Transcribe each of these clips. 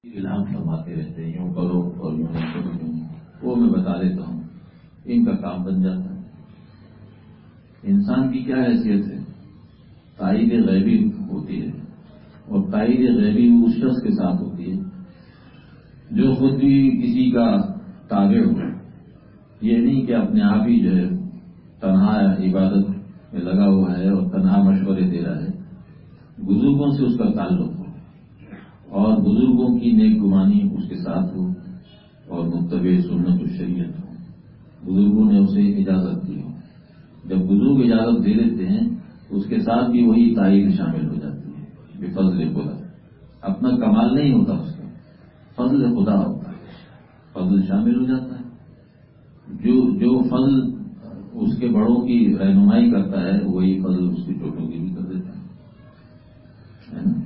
الہام فرماتے رہتے ہیں، یوں کرو اور یوں نہیں کرو، وہ میں بتا دیتا ہوں، ان کا کام بن جاتا ہے۔ انسان کی کیا حیثیت ہے؟ تائید غیبی ہوتی ہے، اور تائید غیبی اس شخص کے ساتھ ہوتی ہے جو خود بھی کسی کا تابع ہو۔ یہ نہیں کہ اپنے آپ ہی جو ہے تنہا عبادت میں لگا ہوا ہے اور تنہا مشورے دے رہا ہے، بزرگوں سے اس کا تعلق ہو اور بزرگوں کی نیک گمانی اس کے ساتھ ہو اور متبع سنت و شریعت ہو، بزرگوں نے اسے اجازت دی ہو۔ جب بزرگ اجازت دے دیتے ہیں تو اس کے ساتھ بھی وہی تائید شامل ہو جاتی ہے بفضل خدا۔ اپنا کمال نہیں ہوتا، اس کا فضل خدا ہوتا ہے، فضل شامل ہو جاتا ہے۔ جو فضل اس کے بڑوں کی رہنمائی کرتا ہے وہی فضل اس کی چھوٹوں کی بھی کر دیتا ہے نا؟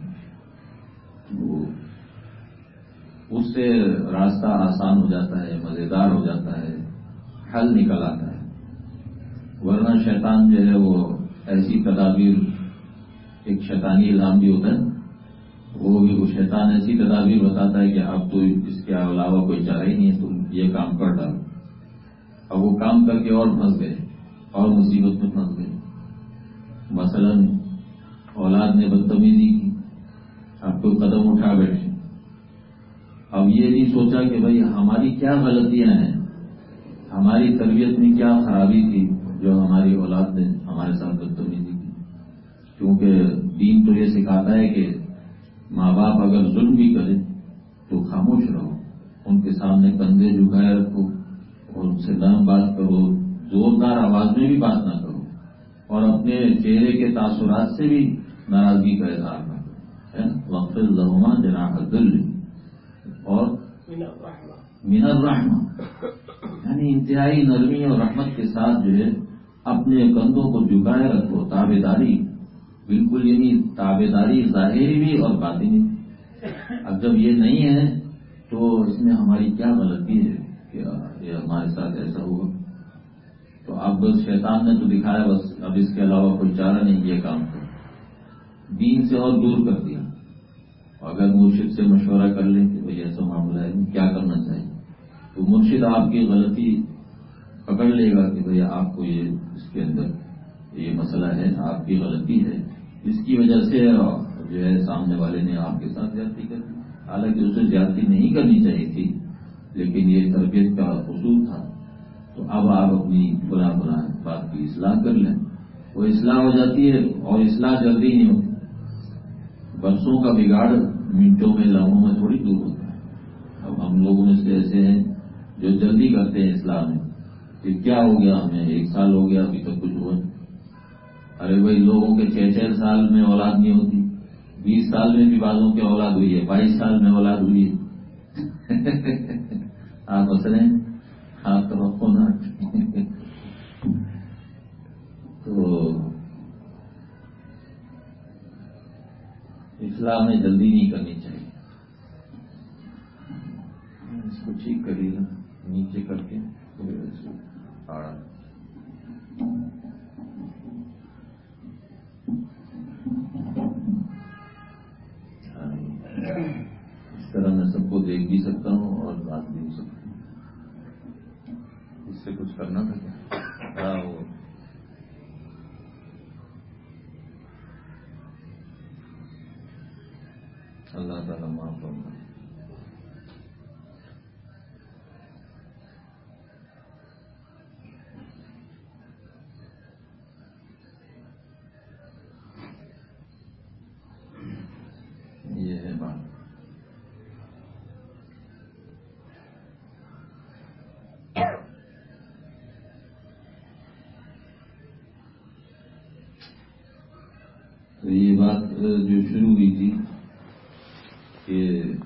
اس سے راستہ آسان ہو جاتا ہے، مزیدار ہو جاتا ہے، حل نکل آتا ہے۔ ورنہ شیطان جو ہے وہ ایسی تدابیر، ایک شیطانی الہام بھی ہوتا ہے، وہ شیطان ایسی تدابیر بتاتا ہے کہ اب تو اس کے علاوہ کوئی چارہ ہی نہیں ہے، تم یہ کام کر ڈالو۔ اب وہ کام کر کے اور پھنس گئے اور مصیبت میں پھنس گئے۔ مثلا اولاد نے بدتمیزی کی، اب کوئی قدم اٹھا بیٹھے، اب یہ نہیں سوچا کہ بھئی ہماری کیا غلطیاں ہیں، ہماری تربیت میں کیا خرابی تھی جو ہماری اولاد نے ہمارے ساتھ بدتمیزی کی۔ کیونکہ دین تو یہ سکھاتا ہے کہ ماں باپ اگر ظلم بھی کریں تو خاموش رہو، ان کے سامنے کندھے جھکائے رکھو اور ان سے نرم بات کرو، زوردار آواز میں بھی بات نہ کرو، اور اپنے چہرے کے تاثرات سے بھی ناراضگی کا اظہار نہ کرو۔ واخفض لہما جناح الذل اور من الرحمہ، یعنی انتہائی نرمی اور رحمت کے ساتھ جو ہے اپنے کندھوں کو جھکائے رکھو۔ تابع داری بالکل، یعنی تابع داری ظاہری بھی اور باطنی بھی۔ اب جب یہ نہیں ہے تو اس میں ہماری کیا غلطی ہے کہ یہ ہمارے ساتھ ایسا ہوا؟ تو اب شیطان نے تو دکھایا بس، اب اس کے علاوہ کوئی چارہ نہیں، یہ کام کرو، دین سے اور دور کر دیا۔ اگر مرشد سے مشورہ کر لیں کہ بھئی ایسا معاملہ ہے، کیا کرنا چاہیے، تو مرشد آپ کی غلطی پکڑ لے گا کہ بھئی آپ کو یہ اس کے اندر یہ مسئلہ ہے، آپ کی غلطی ہے، اس کی وجہ سے جو ہے سامنے والے نے آپ کے ساتھ زیادتی کر دی۔ حالانکہ اسے زیادتی نہیں کرنی چاہیے تھی، لیکن یہ تربیت کا قصور تھا۔ تو اب آپ اپنی فلاں بات کی اصلاح کر لیں، وہ اصلاح ہو جاتی ہے، اور اصلاح جلدی نہیں ہوتی۔ برسوں کا بگاڑ منٹوں میں، لمحوں میں تھوڑی دور ہوتا ہے۔ اب ہم لوگوں میں سے ایسے ہیں جو جلدی کرتے ہیں اصلاح میں، کہ کیا ہو گیا، ہمیں 1 سال ہو گیا ابھی تک کچھ ہوا نہیں۔ ارے بھائی، لوگوں کے 6 سال میں اولاد نہیں ہوتی، 20 سال میں بھی بعضوں کے اولاد ہوئی ہے، 22 سال میں اولاد ہوئی ہے۔ آپ ہنس رہے ہیں، آپ کا ہونا تو اصلاح میں جلدی نہیں کرنی چاہیے۔ اس کو ٹھیک کریے گا نیچے کر کے آڑا۔ اس طرح میں سب کو دیکھ بھی سکتا ہوں اور بات بھی ہو سکتی ہوں۔ اس سے کچھ کرنا تھا کیا؟ وہ اللہ تعالیٰ معاف کرنا۔ یہ ہے بات۔ تو یہ بات جو شروع ہوئی تھی کہ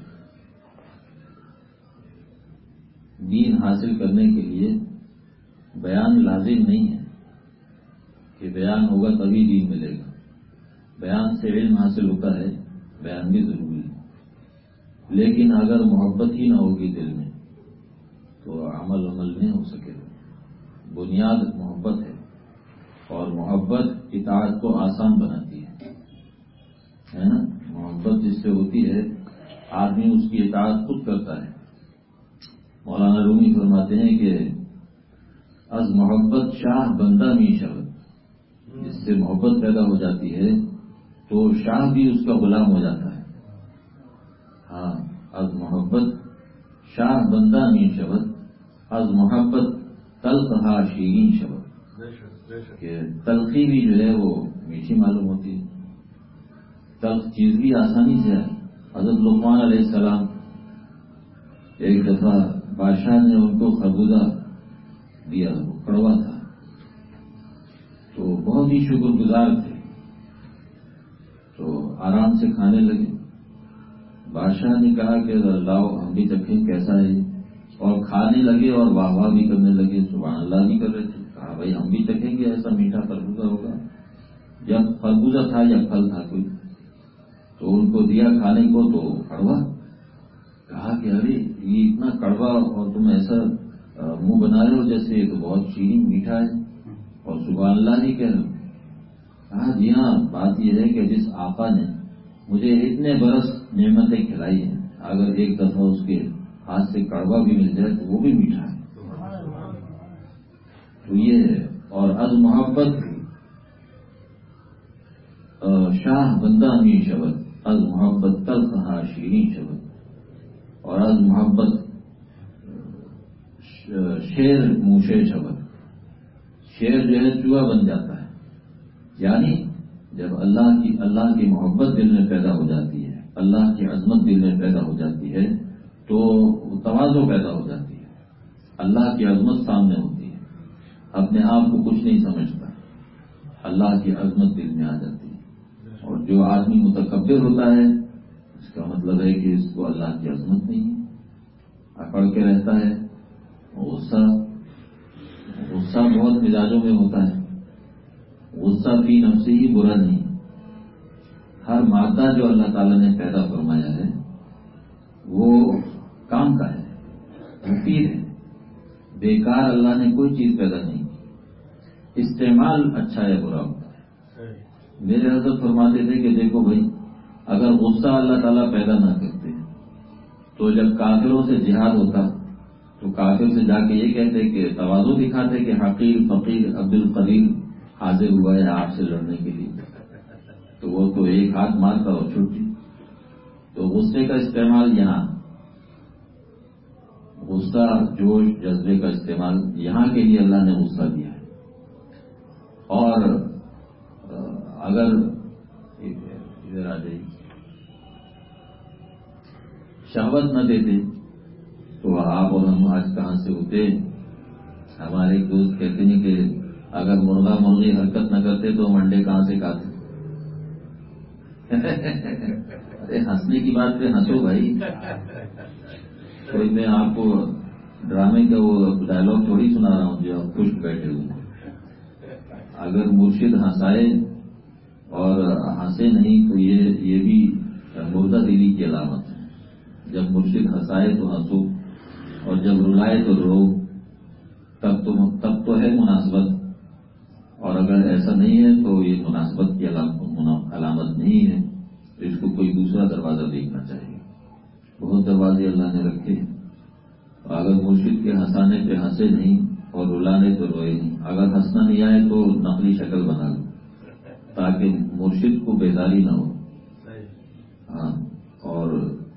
دین حاصل کرنے کے لیے بیان لازم نہیں ہے کہ بیان ہوگا تبھی دین ملے گا۔ بیان سے علم حاصل ہوتا ہے، بیان بھی ضروری ہے، لیکن اگر محبت ہی نہ ہوگی دل میں تو عمل نہیں ہو سکے گا۔ بنیاد محبت ہے، اور محبت اطاعت کو آسان بناتی ہے نا۔ محبت جس سے ہوتی ہے آدمی اس کی اطاعت خود کرتا ہے. مولانا رومی فرماتے ہیں کہ از محبت شاہ بندہ می شود، جس سے محبت پیدا ہو جاتی ہے تو شاہ بھی اس کا غلام ہو جاتا ہے. ہاں، از محبت شاہ بندہ می شود، از محبت تلخ شیرین شود، کہ تلخی بھی جو ہے وہ میٹھی معلوم ہوتی ہے. تلخ چیز بھی آسانی سے ہے. حضرت لقمان علیہ السلام ایک دفعہ بادشاہ نے ان کو خربوزہ دیا، وہ کڑوا تھا، تو بہت ہی شکر گزار تھے، تو آرام سے کھانے لگے. بادشاہ نے کہا کہ لاؤ ہم بھی چکھیں کیسا ہے، اور کھانے لگے اور واہ واہ بھی کرنے لگے، سبحان اللہ بھی کر رہے تھے. کہا بھائی ہم بھی چکھیں گے ایسا میٹھا خربوزہ ہوگا. جب خربوزہ تھا یا پھل تھا کوئی، تو ان کو دیا کھانے کو تو کڑوا. کہا کہ ارے یہ اتنا کڑوا اور تم ایسا منہ بنا رہے ہو جیسے یہ تو بہت شیرین میٹھا ہے، اور سبحان اللہ نہیں کہہ رہے. کہا جی ہاں، بات یہ ہے کہ جس آقا نے مجھے اتنے برس نعمتیں کھلائی ہیں، اگر ایک دفعہ اس کے ہاتھ سے کڑوا بھی مل جائے تو وہ بھی میٹھا ہے. تو یہ ہے. اور از محبت شاہ بندہ می شود، از محبت تلخ شیرین شود، اور از محبت شیر موشے شود. شیر جو ہے چوہا بن جاتا ہے. یعنی جب اللہ کی محبت دل میں پیدا ہو جاتی ہے، اللہ کی عظمت دل میں پیدا ہو جاتی ہے تو تواضع پیدا ہو جاتی ہے. اللہ کی عظمت سامنے ہوتی ہے، اپنے آپ کو کچھ نہیں سمجھتا، اللہ کی عظمت دل میں آ جاتی ہے. اور جو آدمی متکبر ہوتا ہے اس کا مطلب ہے کہ اس کو اللہ کی عظمت نہیں ہے، اکڑ کے رہتا ہے. غصہ بہت مزاجوں میں ہوتا ہے. غصہ فی نفسی ہی برا نہیں. ہر مادہ جو اللہ تعالیٰ نے پیدا فرمایا ہے وہ کام کا ہے، مفید ہے. بیکار اللہ نے کوئی چیز پیدا نہیں کی. استعمال اچھا یا برا ہوتا ہے. میرے حضرت فرماتے تھے کہ دیکھو بھائی، اگر غصہ اللہ تعالیٰ پیدا نہ کرتے تو جب کافروں سے جہاد ہوتا تو کافر سے جا کے یہ کہتے کہ تواضع دکھاتے کہ حقیر فقیر عبد القدیر حاضر ہوا ہے آپ سے لڑنے کے لیے، تو وہ تو ایک ہاتھ مارتا اور چھٹی. تو غصے کا استعمال یہاں، غصہ جوش جذبے کا استعمال یہاں کے لیے اللہ نے غصہ دیا ہے. اور اگر ادھر آ جائیے، شہوت نہ دیتے تو آپ اور ہم آج کہاں سے ہوتے. ہمارے ایک دوست کہتے ہیں کہ اگر مرغا مرغی حرکت نہ کرتے تو ہم انڈے کہاں سے کھاتے. ارے ہنسنے کی بات پہ ہنسو بھائی. کوئی میں آپ کو ڈرامے کا وہ ڈائلگ تھوڑی سنا رہا ہوں جو آپ خوش بیٹھے ہوئے. اگر مرشد ہنسائے اور ہنسے نہیں تو یہ بھی مردہ دلی کی علامت ہے. جب مرشد ہنسائے تو ہنسو، اور جب رلائے تو رو، تب تو ہے مناسبت. اور اگر ایسا نہیں ہے تو یہ مناسبت کی علامت نہیں ہے. تو اس کو کوئی دوسرا دروازہ دیکھنا چاہیے. بہت دروازے اللہ نے رکھے. اگر مرشد کے ہنسانے پہ ہنسے نہیں اور رلانے تو روئے نہیں. اگر ہنسنا نہیں آئے تو نقلی شکل بنا لو تاکہ مرشد کو بیداری نہ ہو. ہاں. اور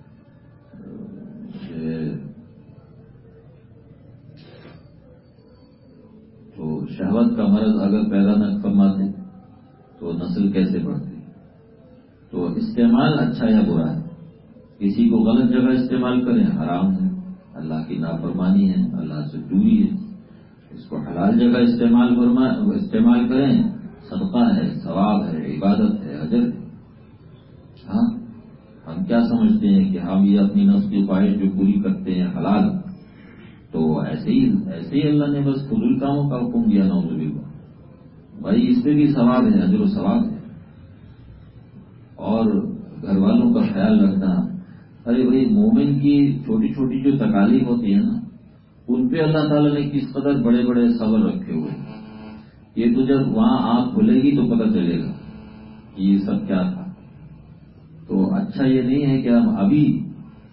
تو شہوت کا مرض اگر پیدا نہ فرماتے تو نسل کیسے بڑھتی. تو استعمال اچھا یا برا ہے. کسی کو غلط جگہ استعمال کریں حرام ہے، اللہ کی نافرمانی ہے، اللہ سے دوری ہے. اس کو حلال جگہ استعمال کریں، صدقہ ہے، ثواب ہے، عبادت ہے، اجر ہے. ہاں، ہم کیا سمجھتے ہیں کہ ہم یہ اپنی نفس کی خواہش جو پوری کرتے ہیں حلال، تو ایسے ہی اللہ نے بس فضول کاموں کا حکم دیا. نعوذ باللہ. بھائی اس پہ بھی ثواب ہے، اجر و ثواب ہے. اور گھر والوں کا خیال رکھنا. ارے بھائی مومن کی چھوٹی چھوٹی جو تکالیف ہوتی ہے نا، ان پہ اللہ تعالیٰ نے کس قدر بڑے بڑے صبر رکھے ہوئے ہیں. یہ تو جب وہاں آنکھ کھلے گی تو پتہ چلے گا کہ یہ سب کیا تھا. تو اچھا یہ نہیں ہے کہ ہم ابھی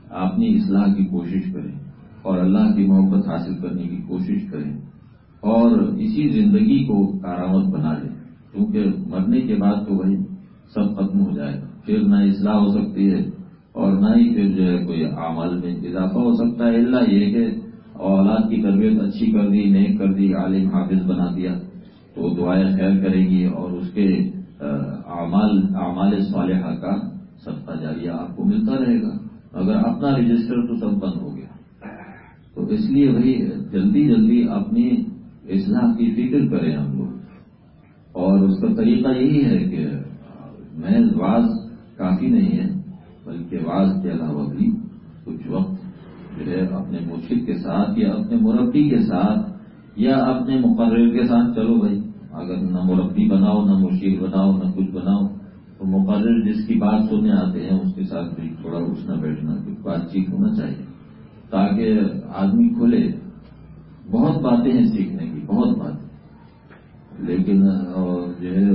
اپنی اصلاح کی کوشش کریں اور اللہ کی محبت حاصل کرنے کی کوشش کریں اور اسی زندگی کو کارآمد بنا لیں، کیونکہ مرنے کے بعد تو وہی سب ختم ہو جائے گا، پھر نہ اصلاح ہو سکتی ہے اور نہ ہی پھر جو ہے کوئی اعمال میں اضافہ ہو سکتا ہے، اللہ یہ کہ اولاد کی تربیت اچھی کر دی، نیک کر دی، عالم حافظ بنا دیا تو دعائیں خیر کریں گی اور اس کے اعمال صالحہ کا صدقہ جاریہ آپ کو ملتا رہے گا۔ اگر اپنا رجسٹر تو سب بند ہو گیا، تو اس لیے بھائی جلدی جلدی اپنی اصلاح کی فکر کریں ہم لوگ، اور اس کا طریقہ یہی ہے کہ محض واز کافی نہیں ہے، بلکہ واز کے علاوہ بھی کچھ وقت جو ہے اپنے مرشد کے ساتھ یا اپنے مربی کے ساتھ یا اپنے مقرر کے ساتھ، چلو بھائی اگر نہ مربی بناؤ نہ مرشد بناؤ نہ کچھ بناؤ تو مقرر جس کی بات سننے آتے ہیں اس کے ساتھ بھی تھوڑا اٹھنا بیٹھنا کچھ بات چیت ہونا چاہیے تاکہ آدمی کھلے۔ بہت باتیں ہیں سیکھنے کی، بہت باتیں، لیکن جو ہے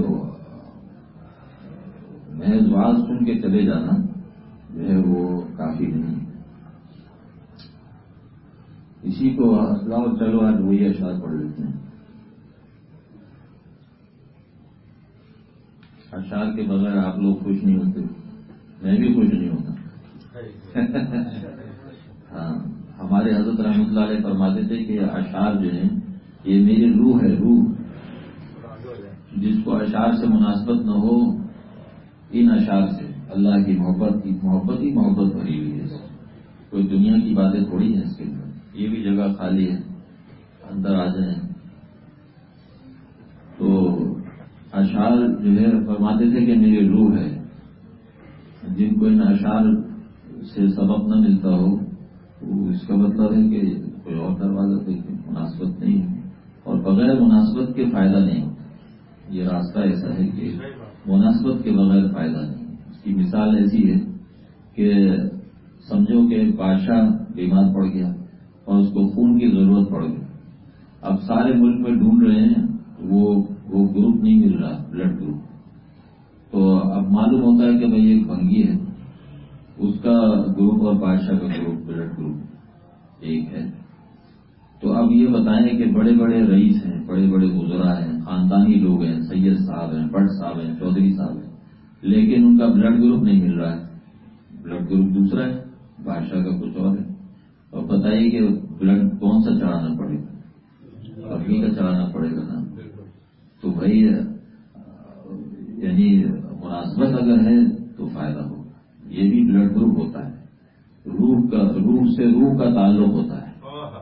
محض واز سن کے چلے جانا جو ہے وہ کافی نہیں۔ اسی کو لاؤ چلو آج وہی اشعار پڑھ لیتے ہیں۔ اشعار کے بغیر آپ لوگ خوش نہیں ہوتے، میں بھی خوش نہیں ہوتا۔ ہاں، ہمارے حضرت رحمۃ اللہ علیہ فرماتے تھے کہ اشعار جو ہیں یہ میری روح ہے، روح۔ جس کو اشعار سے مناسبت نہ ہو ان اشعار سے، اللہ کی محبت ہی محبت بھری ہوئی ہے، کوئی دنیا کی باتیں تھوڑی ہیں اس کے اندر، یہ بھی جگہ خالی ہے، اندر آ جائیں۔ تو اشعار جو ہے فرماتے تھے کہ میری روح ہے، جن کو ان اشعار سے سبق نہ ملتا ہو تو اس کا مطلب ہے کہ کوئی اور دروازہ دیکھے، مناسبت نہیں ہے، اور بغیر مناسبت کے فائدہ نہیں ہوتا۔ یہ راستہ ایسا ہے کہ مناسبت کے بغیر فائدہ نہیں۔ اس کی مثال ایسی ہے کہ سمجھو کہ ایک بادشاہ بیمار پڑ گیا اور اس کو خون کی ضرورت پڑ گئی، اب سارے ملک میں ڈھونڈ رہے ہیں، وہ گروپ نہیں مل رہا، بلڈ گروپ، تو اب معلوم ہوتا ہے کہ بھئی ایک بھنگی ہے، اس کا گروپ اور بادشاہ کا گروپ بلڈ گروپ ایک ہے، تو اب یہ بتائیں کہ بڑے بڑے رئیس ہیں، بڑے بڑے وزراء ہیں، خاندانی لوگ ہیں، سید صاحب ہیں، بٹ صاحب ہیں، چودھری صاحب ہیں، لیکن ان کا بلڈ گروپ نہیں مل رہا ہے، بلڈ گروپ دوسرا ہے، بادشاہ کا کچھ اور ہے، اور بتائیے کہ بلڈ کون سا چڑھانا پڑے گا؟ بھنگی کا چڑھانا پڑے گا نا۔ تو بھائی یعنی مناسبت اگر ہے تو فائدہ ہو، یہ بھی بلڈ گروپ ہوتا ہے، روح سے روح کا تعلق ہوتا ہے،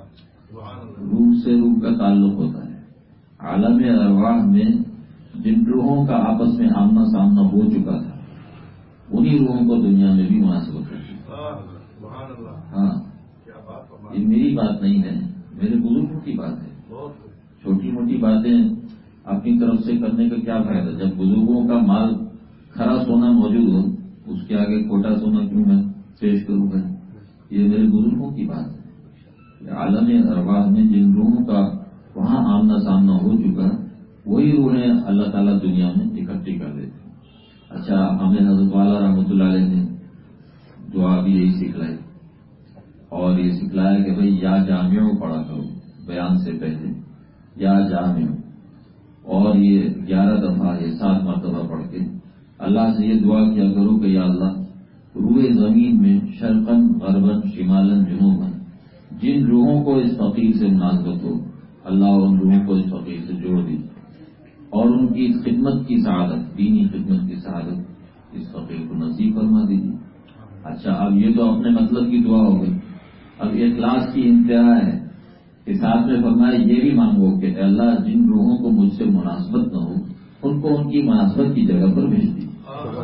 روح سے روح کا تعلق ہوتا ہے۔ عالم ارواح میں جن روحوں کا آپس میں آمنا سامنا ہو چکا تھا انہی روحوں کو دنیا میں بھی مناسبت ہوتی ہے۔ ہاں، یہ میری بات نہیں ہے، میرے بزرگوں کی بات ہے۔ چھوٹی موٹی باتیں اپنی طرف سے کرنے کا کیا فائدہ؟ جب بزرگوں کا مال کھرا سونا موجود ہو اس کے آگے کھوٹا سونا کیوں میں پیش کروں گا؟ یہ میرے بزرگوں کی بات ہے۔ عالم ارواح میں جن روحوں کا وہاں آمنا سامنا ہو چکا وہی روحیں اللہ تعالیٰ دنیا میں اکٹھی کر دیتے ہیں۔ اچھا، ہمیں حضرت والا رحمۃ اللہ علیہ نے دعا بھی یہی سکھلائی اور یہ سکھلایا کہ بھئی یا جامع پڑھا کرو بیان سے پہلے، یا جامع، اور یہ 11 دفعہ یہ 7 مرتبہ پڑھ کے اللہ سے یہ دعا کیا کرو کہ یا اللہ روئے زمین میں شرقاً غرباً شمالاً جنوباً جن روحوں کو اس فقیر سے مناسبت ہو اللہ ان روحوں کو اس فقیر سے جوڑ دیجیے اور ان کی خدمت کی سعادت، دینی خدمت کی سعادت اس فقیر کو نصیب فرما دیجیے۔ اچھا، اب یہ تو اپنے مطلب کی دعا ہو گئی، اب اخلاص کی انتہا ہے کہ ساتھ میں فرمایا یہ بھی مانگو کہ اے اللہ جن روحوں کو مجھ سے مناسبت نہ ہو ان کو ان کی مناسبت کی جگہ پر بھیج دیجیے۔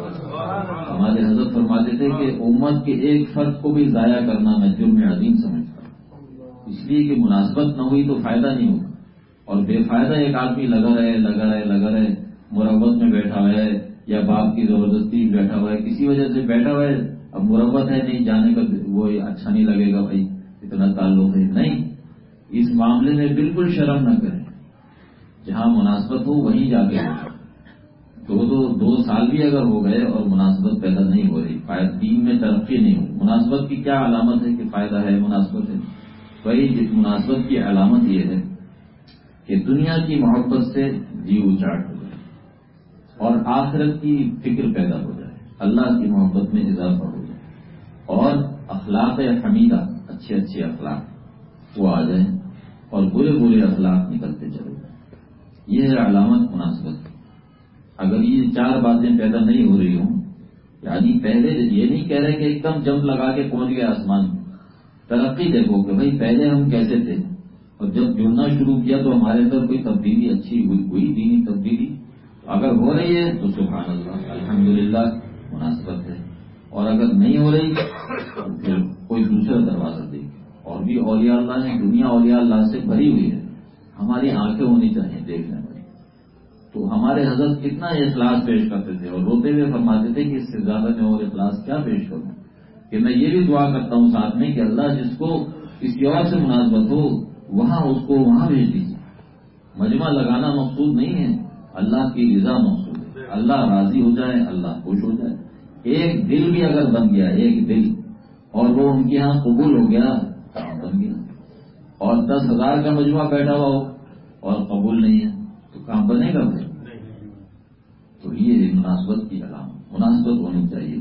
ہمارے حضرت فرماتے تھے کہ امت کے ایک فرد کو بھی ضائع کرنا میں جرم عظیم سمجھتا ہوں، اس لیے کہ مناسبت نہ ہوئی تو فائدہ نہیں ہوگا، اور بے فائدہ ایک آدمی لگا رہے مربت میں بیٹھا ہوا ہے یا باپ کی زبردستی بیٹھا ہوا ہے، کسی وجہ سے بیٹھا ہوا ہے، اب مربت ہے نہیں جانے کا، وہ اچھا نہیں لگے گا بھائی اتنا تعلق ہے، نہیں، اس معاملے میں بالکل شرم نہ کریں، جہاں مناسبت ہو وہیں جا کے دو سال بھی اگر ہو گئے اور مناسبت پیدا نہیں ہو رہی، دین میں ترقی نہیں ہوئی، مناسبت کی کیا علامت ہے کہ فائدہ ہے مناسبت ہے؟ وہی جس مناسبت کی علامت یہ ہے کہ دنیا کی محبت سے جی اچاٹ ہو جائے اور آخرت کی فکر پیدا ہو جائے، اللہ کی محبت میں اضافہ ہو جائے اور اخلاق حمیدہ، اچھے اچھے اخلاق وہ آ جائیں اور برے برے اخلاق نکلتے چلے جائیں۔ یہ ہے علامت مناسبت۔ اگر یہ چار باتیں پیدا نہیں ہو رہی ہوں، یعنی پہلے یہ نہیں کہہ رہے کہ ایک دم جمپ لگا کے پہنچ گئے آسمان میں، ترقی دیکھو کہ بھائی پہلے ہم کیسے تھے اور جب جڑنا شروع کیا تو ہمارے اندر کوئی تبدیلی اچھی ہوئی دینی تبدیلی اگر ہو رہی ہے تو سبحان اللہ الحمدللہ مناسبت ہے، اور اگر نہیں ہو رہی تو پھر کوئی دوسرا دروازہ دیکھے۔ اور بھی اولیاء اللہ نے، دنیا اولیاء اللہ سے بھری ہوئی ہے، ہماری آنکھیں ہونی چاہیے دیکھنے والی۔ تو ہمارے حضرت کتنا اخلاص پیش کرتے تھے اور روتے ہوئے فرماتے تھے کہ اس سے زیادہ میں اور اخلاص کیا پیش کروں، کہ میں یہ بھی دعا کرتا ہوں ساتھ میں کہ اللہ جس کو کسی اور سے مناسبت ہو وہاں اس کو وہاں بھیج دیجیے۔ مجمع لگانا مقصود نہیں ہے، اللہ کی رضا مقصود ہے، اللہ راضی ہو جائے، اللہ خوش ہو جائے۔ ایک دل بھی اگر بن گیا، ایک دل، اور وہ ان کے ہاں قبول ہو گیا، کام بن گیا۔ اور 10,000 کا مجمع بیٹھا ہوا ہو اور قبول نہیں ہے تو کام بنے گا پھر؟ تو یہ مناسبت کی علامت، مناسبت ہونی چاہیے۔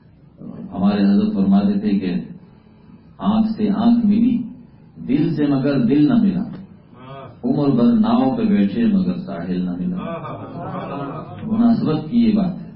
ہمارے حضرت فرماتے تھے کہ آنکھ سے آنکھ ملی، دل سے مگر دل نہ ملا، عمر بھر ناؤ پہ بیٹھے مگر ساحل نہ ملا۔ مناسبت کی یہ بات ہے،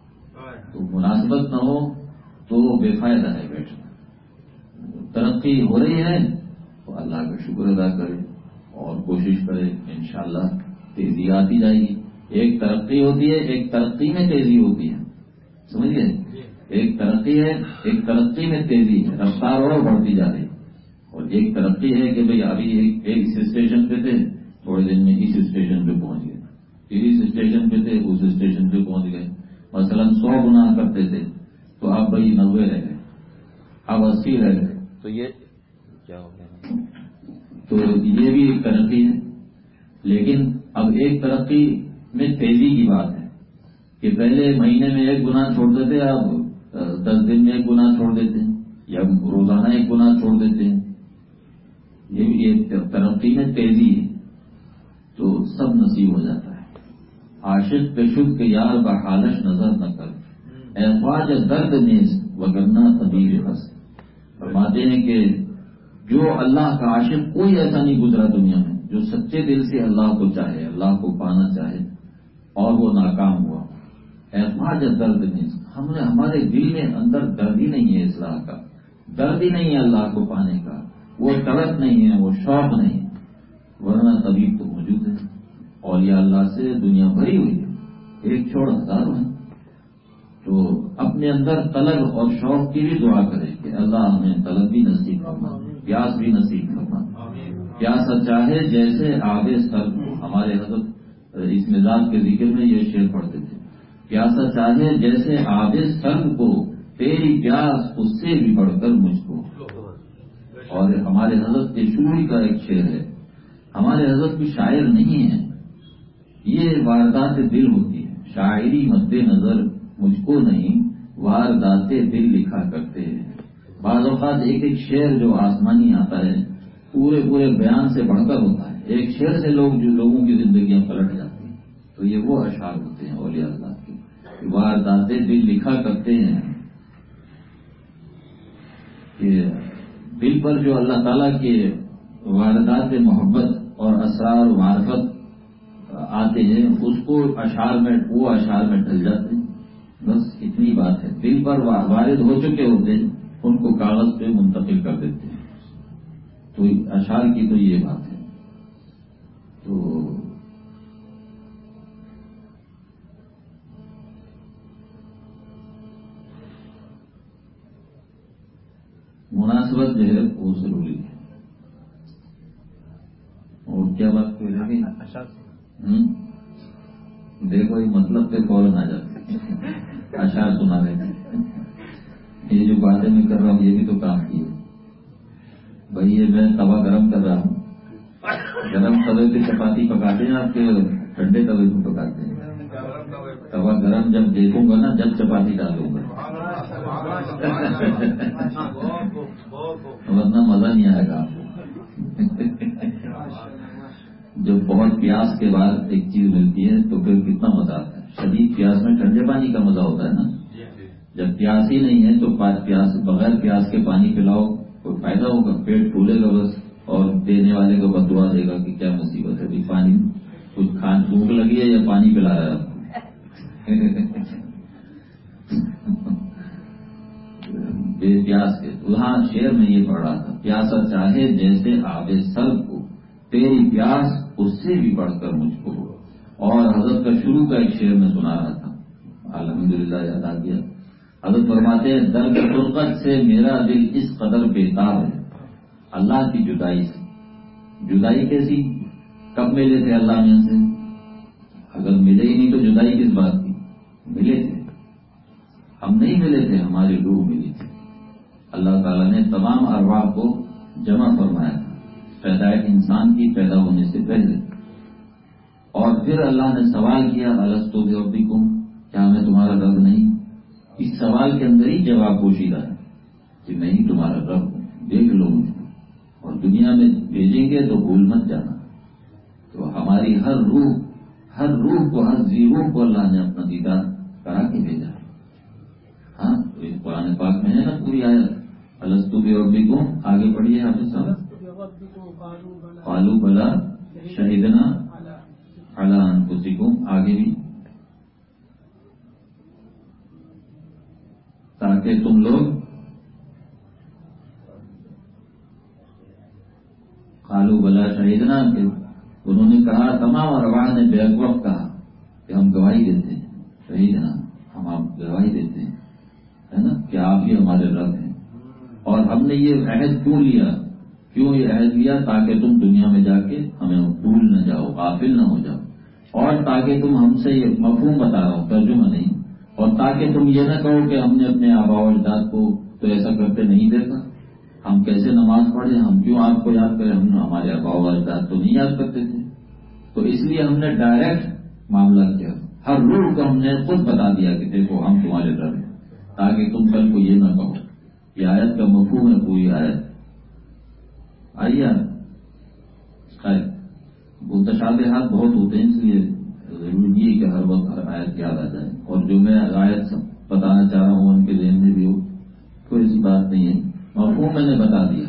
تو مناسبت نہ ہو تو بے فائدہ ہے بیٹھنا۔ ترقی ہو رہی ہے تو اللہ کا شکر ادا کرے اور کوشش کرے، انشاءاللہ تیزی آتی جائے گی۔ ایک ترقی ہوتی ہے، ایک ترقی میں تیزی ہوتی ہے، سمجھئے؟ ایک ترقی ہے، ایک ترقی میں تیزی ہے، رفتار اور بڑھتی جا رہی ہے۔ اور ایک ترقی ہے کہ بھئی ابھی ایک اس اسٹیشن پہ تھے، تھوڑے دن میں اس اسٹیشن پہ پہنچ گئے، پھر اس اسٹیشن پہ تھے، اس اسٹیشن پہ پہنچ گئے۔ مثلا 100 گناہ کرتے تھے تو اب بھئی 90 رہ گئے، اب 80 رہ گئے، تو یہ کیا ہو گیا؟ تو یہ بھی ایک ترقی ہے۔ لیکن اب ایک ترقی میں تیزی کی بات ہے کہ پہلے مہینے میں 1 گناہ چھوڑتے تھے، اب 10 دن میں 1 گناہ چھوڑ دیتے ہیں یا روزانہ 1 گناہ چھوڑ دیتے ہیں۔ یہ بھی ایک ترقی میں تیزی ہے، تو سب نصیب ہو جاتا ہے۔ عاشق پہ شد کے یار بحالش نظر نہ کر، اے خواجہ درد نیز وگرنہ طبیب ہست۔ فرماتے ہیں کہ جو اللہ کا عاشق، کوئی ایسا نہیں گزرا دنیا میں جو سچے دل سے اللہ کو چاہے، اللہ کو پانا چاہے اور وہ ناکام ہوا۔ اے خواجہ درد نیز، ہمارے دل میں اندر درد ہی نہیں ہے اصلاح کا، درد ہی نہیں ہے اللہ کو پانے کا، وہ طلب نہیں ہے، وہ شوق نہیں ہے، ورنہ طبیب تو موجود ہے۔ اولیاء اللہ سے دنیا بھری ہوئی ہے، ایک چھوڑ ہزاروں ہیں۔ تو اپنے اندر طلب اور شوق کی بھی دعا کرے کہ اللہ ہمیں طلب بھی نصیب فرما، پیاس بھی نصیب فرما۔ پیاسا چاہے جیسے آب سر کو، ہمارے حضرت اس مزاج کے ذکر میں یہ شعر پڑھتے تھے، پیاسا چاہے جیسے آب سر کو، تیری پیاس اس سے بھی بڑھ کر مجھ کو۔ اور ہمارے حضرت کے شوری کا ایک شعر ہے، ہمارے حضرت بھی شاعر نہیں ہے، یہ واردات دل ہوتی ہے، شاعری مد نظر مجھ کو نہیں، واردات دل لکھا کرتے ہیں۔ بعض اوقات ایک ایک شعر جو آسمانی آتا ہے پورے بیان سے بڑھ کر ہوتا ہے، ایک شعر سے لوگوں کی زندگیاں پلٹ جاتی ہیں۔ تو یہ وہ اشعار ہوتے ہیں اولیاء اللہ کے، واردات دل لکھا کرتے ہیں کہ دل پر جو اللہ تعالیٰ کے واردات محبت اور اسرار و معرفت آتے ہیں اس کو اشعار میں ڈھل جاتے ہیں۔ بس اتنی بات ہے، دل پر وارد ہو چکے ہوتے ہیں، ان کو کاغذ پہ منتقل کر دیتے ہیں۔ تو اشعار کی تو یہ بات ہے۔ تو مناسبت جو ہے وہ ضروری ہے۔ اور کیا بات کوئی رہ گئی؟ دیکھو یہ مطلب پہ فوراً آ جاتے، اشعار سنا رہے تھے۔ یہ جو باتیں میں کر رہا ہوں یہ بھی تو کام کی ہے بھائی، یہ میں توا گرم کر رہا ہوں، گرم توے پہ چپاتی پکاتے ہیں آپ کے ٹھنڈے توے پہ پکاتے ہیں؟ توا گرم جب دیکھوں گا نا جب چپاتی ڈالوں گا ورنہ مزہ نہیں آئے گا آپ کو. جب بہت پیاس کے بعد ایک چیز ملتی ہے تو پھر کتنا مزہ آتا ہے. شدید پیاس میں ٹھنڈے پانی کا مزہ ہوتا ہے نا. جب پیاس ہی نہیں ہے تو بغیر پیاس کے پانی پلاؤ کوئی فائدہ ہوگا؟ پیٹ پھولے گا بس اور دینے والے کو بد دعا دے گا کہ کیا مصیبت ہے پانی کچھ بھوک لگی ہے یا پانی پلا رہا ہے آپ کو. بے پیاس کے وہاں شعر میں یہ پڑھ رہا تھا پیاسا چاہے جیسے آب سرد کو تیری پیاس اس سے بھی بڑھ کر مجھ کو. اور حضرت کا شروع کا ایک شعر میں سنا رہا تھا الحمدللہ یاد آ گیا. حضرت فرماتے ہیں درد فرقت سے میرا دل اس قدر بیتاب ہے اللہ کی جدائی سے. جدائی کیسی؟ کب ملے تھے اللہ میں سے؟ اگر ملے ہی نہیں تو جدائی کس بات کی؟ ملے تھے ہم نہیں ملے تھے ہماری روح ملی تھی. اللہ تعالیٰ نے تمام ارواح کو جمع فرمایا تھا پیدائش انسان کی پیدا ہونے سے پہلے. اور پھر اللہ نے سوال کیا الستو بربکم کیا میں تمہارا رب نہیں؟ اس سوال کے اندر ہی جواب پوشیدہ ہے کہ میں ہی تمہارا رب ہوں دیکھ لو مجھ کو. اور دنیا میں بھیجیں گے تو بھول مت جانا. تو ہماری ہر روح کو ہر ذی روح کو اللہ نے اپنا دیدار کرا کے بھیجا ہے. ہاں تو اس قرآن پاک میں ہے نا پوری آیت الستو بربکم. آگے پڑھیے حافظ صاحب. قالوا بلا شہدنا علی انفسکم. آگے بھی تاکہ تم لوگ قالوا بلا شہدنا کہ انہوں نے کہا تمام ارواح نے بیک وقت کہا کہ ہم گواہی دیتے ہیں شہیدنا ہم آپ گواہی دیتے ہیں ہے نا کہ آپ ہی ہمارے رب ہیں. اور ہم نے یہ عہد کیوں لیا؟ کیوں یہ عہد لیا؟ تاکہ تم دنیا میں جا کے ہمیں بھول نہ جاؤ غافل نہ ہو جاؤ. اور تاکہ تم ہم سے یہ مفہوم بتا رہا ہوں ترجمہ نہیں. اور تاکہ تم یہ نہ کہو کہ ہم نے اپنے آباء و اجداد کو تو ایسا کرتے نہیں دیکھا. ہم کیسے نماز پڑھیں ہم کیوں آپ کو یاد کریں ہمارے آباء و اجداد تو نہیں یاد کرتے تھے. تو اس لیے ہم نے ڈائریکٹ معاملہ کیا. ہر روح کو ہم نے خود بتا دیا کہ دیکھو ہم تمہارے رب ہیں تاکہ تم کل کو یہ نہ کہو. یہ آیت کا مفہوم ہے پوری آیت. آئیے متشابہات بہت ہوتے ہیں اس لیے ضروری ہے کہ ہر وقت ہر آیت یاد آ جائے. اور جو میں آیت بتانا چاہ رہا ہوں ان کے ذہن میں بھی ہو کوئی ایسی بات نہیں ہے. مفہوم میں نے بتا دیا.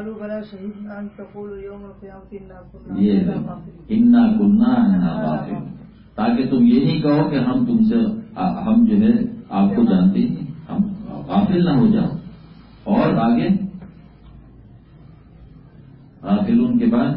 یہ انا کنا عنا غافلین تاکہ تم یہ نہیں کہو کہ ہم تم سے ہم جو ہے آپ کو جانتے ہیں ہم غافل نہ ہو جاؤ. اور آگے غافلون کے بعد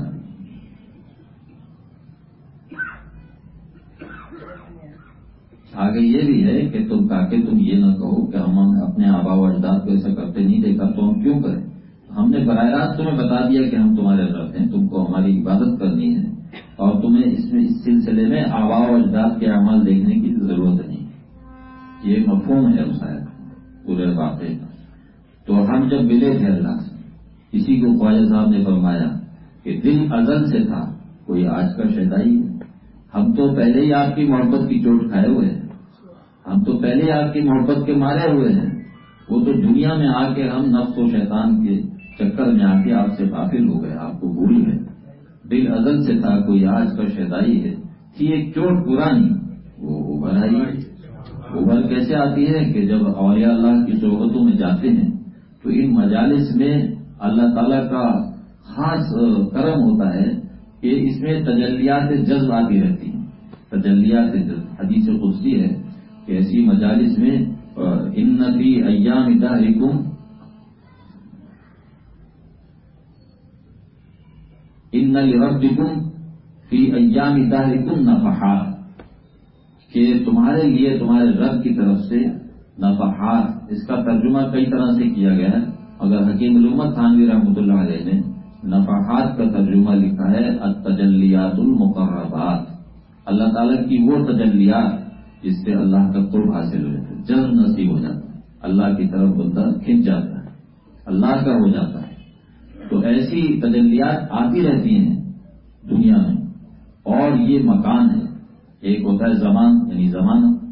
آگے یہ بھی ہے کہ تاکہ تم یہ نہ کہو کہ ہم اپنے آباء و اجداد کو ایسا کرتے نہیں دیکھا تو ہم کیوں کریں. ہم نے براہ راست تمہیں بتا دیا کہ ہم تمہارے رب ہیں تم کو ہماری عبادت کرنی ہے اور تمہیں اس سلسلے میں آباء و اجداد کے اعمال دیکھنے کی ضرورت نہیں. یہ مفہوم ہے اس آیت پورے واقعے کا. تو ہم جب ملے تھے اللہ سے اسی کو خواجہ صاحب نے فرمایا کہ دل ازل سے تھا کوئی آج کا شیدائی ہے. ہم تو پہلے ہی آپ کی محبت کی چوٹ کھائے ہوئے ہیں. ہم تو پہلے ہی آپ کی محبت کے مارے ہوئے ہیں. وہ تو دنیا میں آ کے ہم نفس و شیطان کے چکر میں آ کے آپ سے غافل ہو گئے آپ کو بھول گئے. دل ازل سے تھا کوئی آج کا شیدائی ہے. تھی ایک چوٹ پرانی وہ ابھر آئی. ابھر کیسے آتی ہے کہ جب اولیاء اللہ کی صحبتوں میں جاتے ہیں تو ان مجالس میں اللہ تعالیٰ کا خاص کرم ہوتا ہے کہ اس میں تجلیات جذب آتی رہتی ہیں. تجلیات جذب حدیث قدسی ہے کہ ایسی مجالس میں ان فی ایام دہرکم ان لربکم فی ایام دہرکم نفحات کہ تمہارے لیے تمہارے رب کی طرف سے نفحات. اس کا ترجمہ کئی طرح سے کیا گیا ہے مگر حکیم الامت تھانوی رحمۃ اللہ علیہ نے نفحات کا ترجمہ لکھا ہے التجلیات المقربات. اللہ تعالیٰ کی وہ تجلیات جس سے اللہ کا قرب حاصل ہو جاتا ہے جذب نصیب ہو جاتا ہے اللہ کی طرف بندہ کھنچ جاتا ہے اللہ کا ہو جاتا ہے. تو ایسی تجلیات آتی رہتی ہیں دنیا میں. اور یہ مکان ہے ایک ہوتا ہے زمان یعنی زمانہ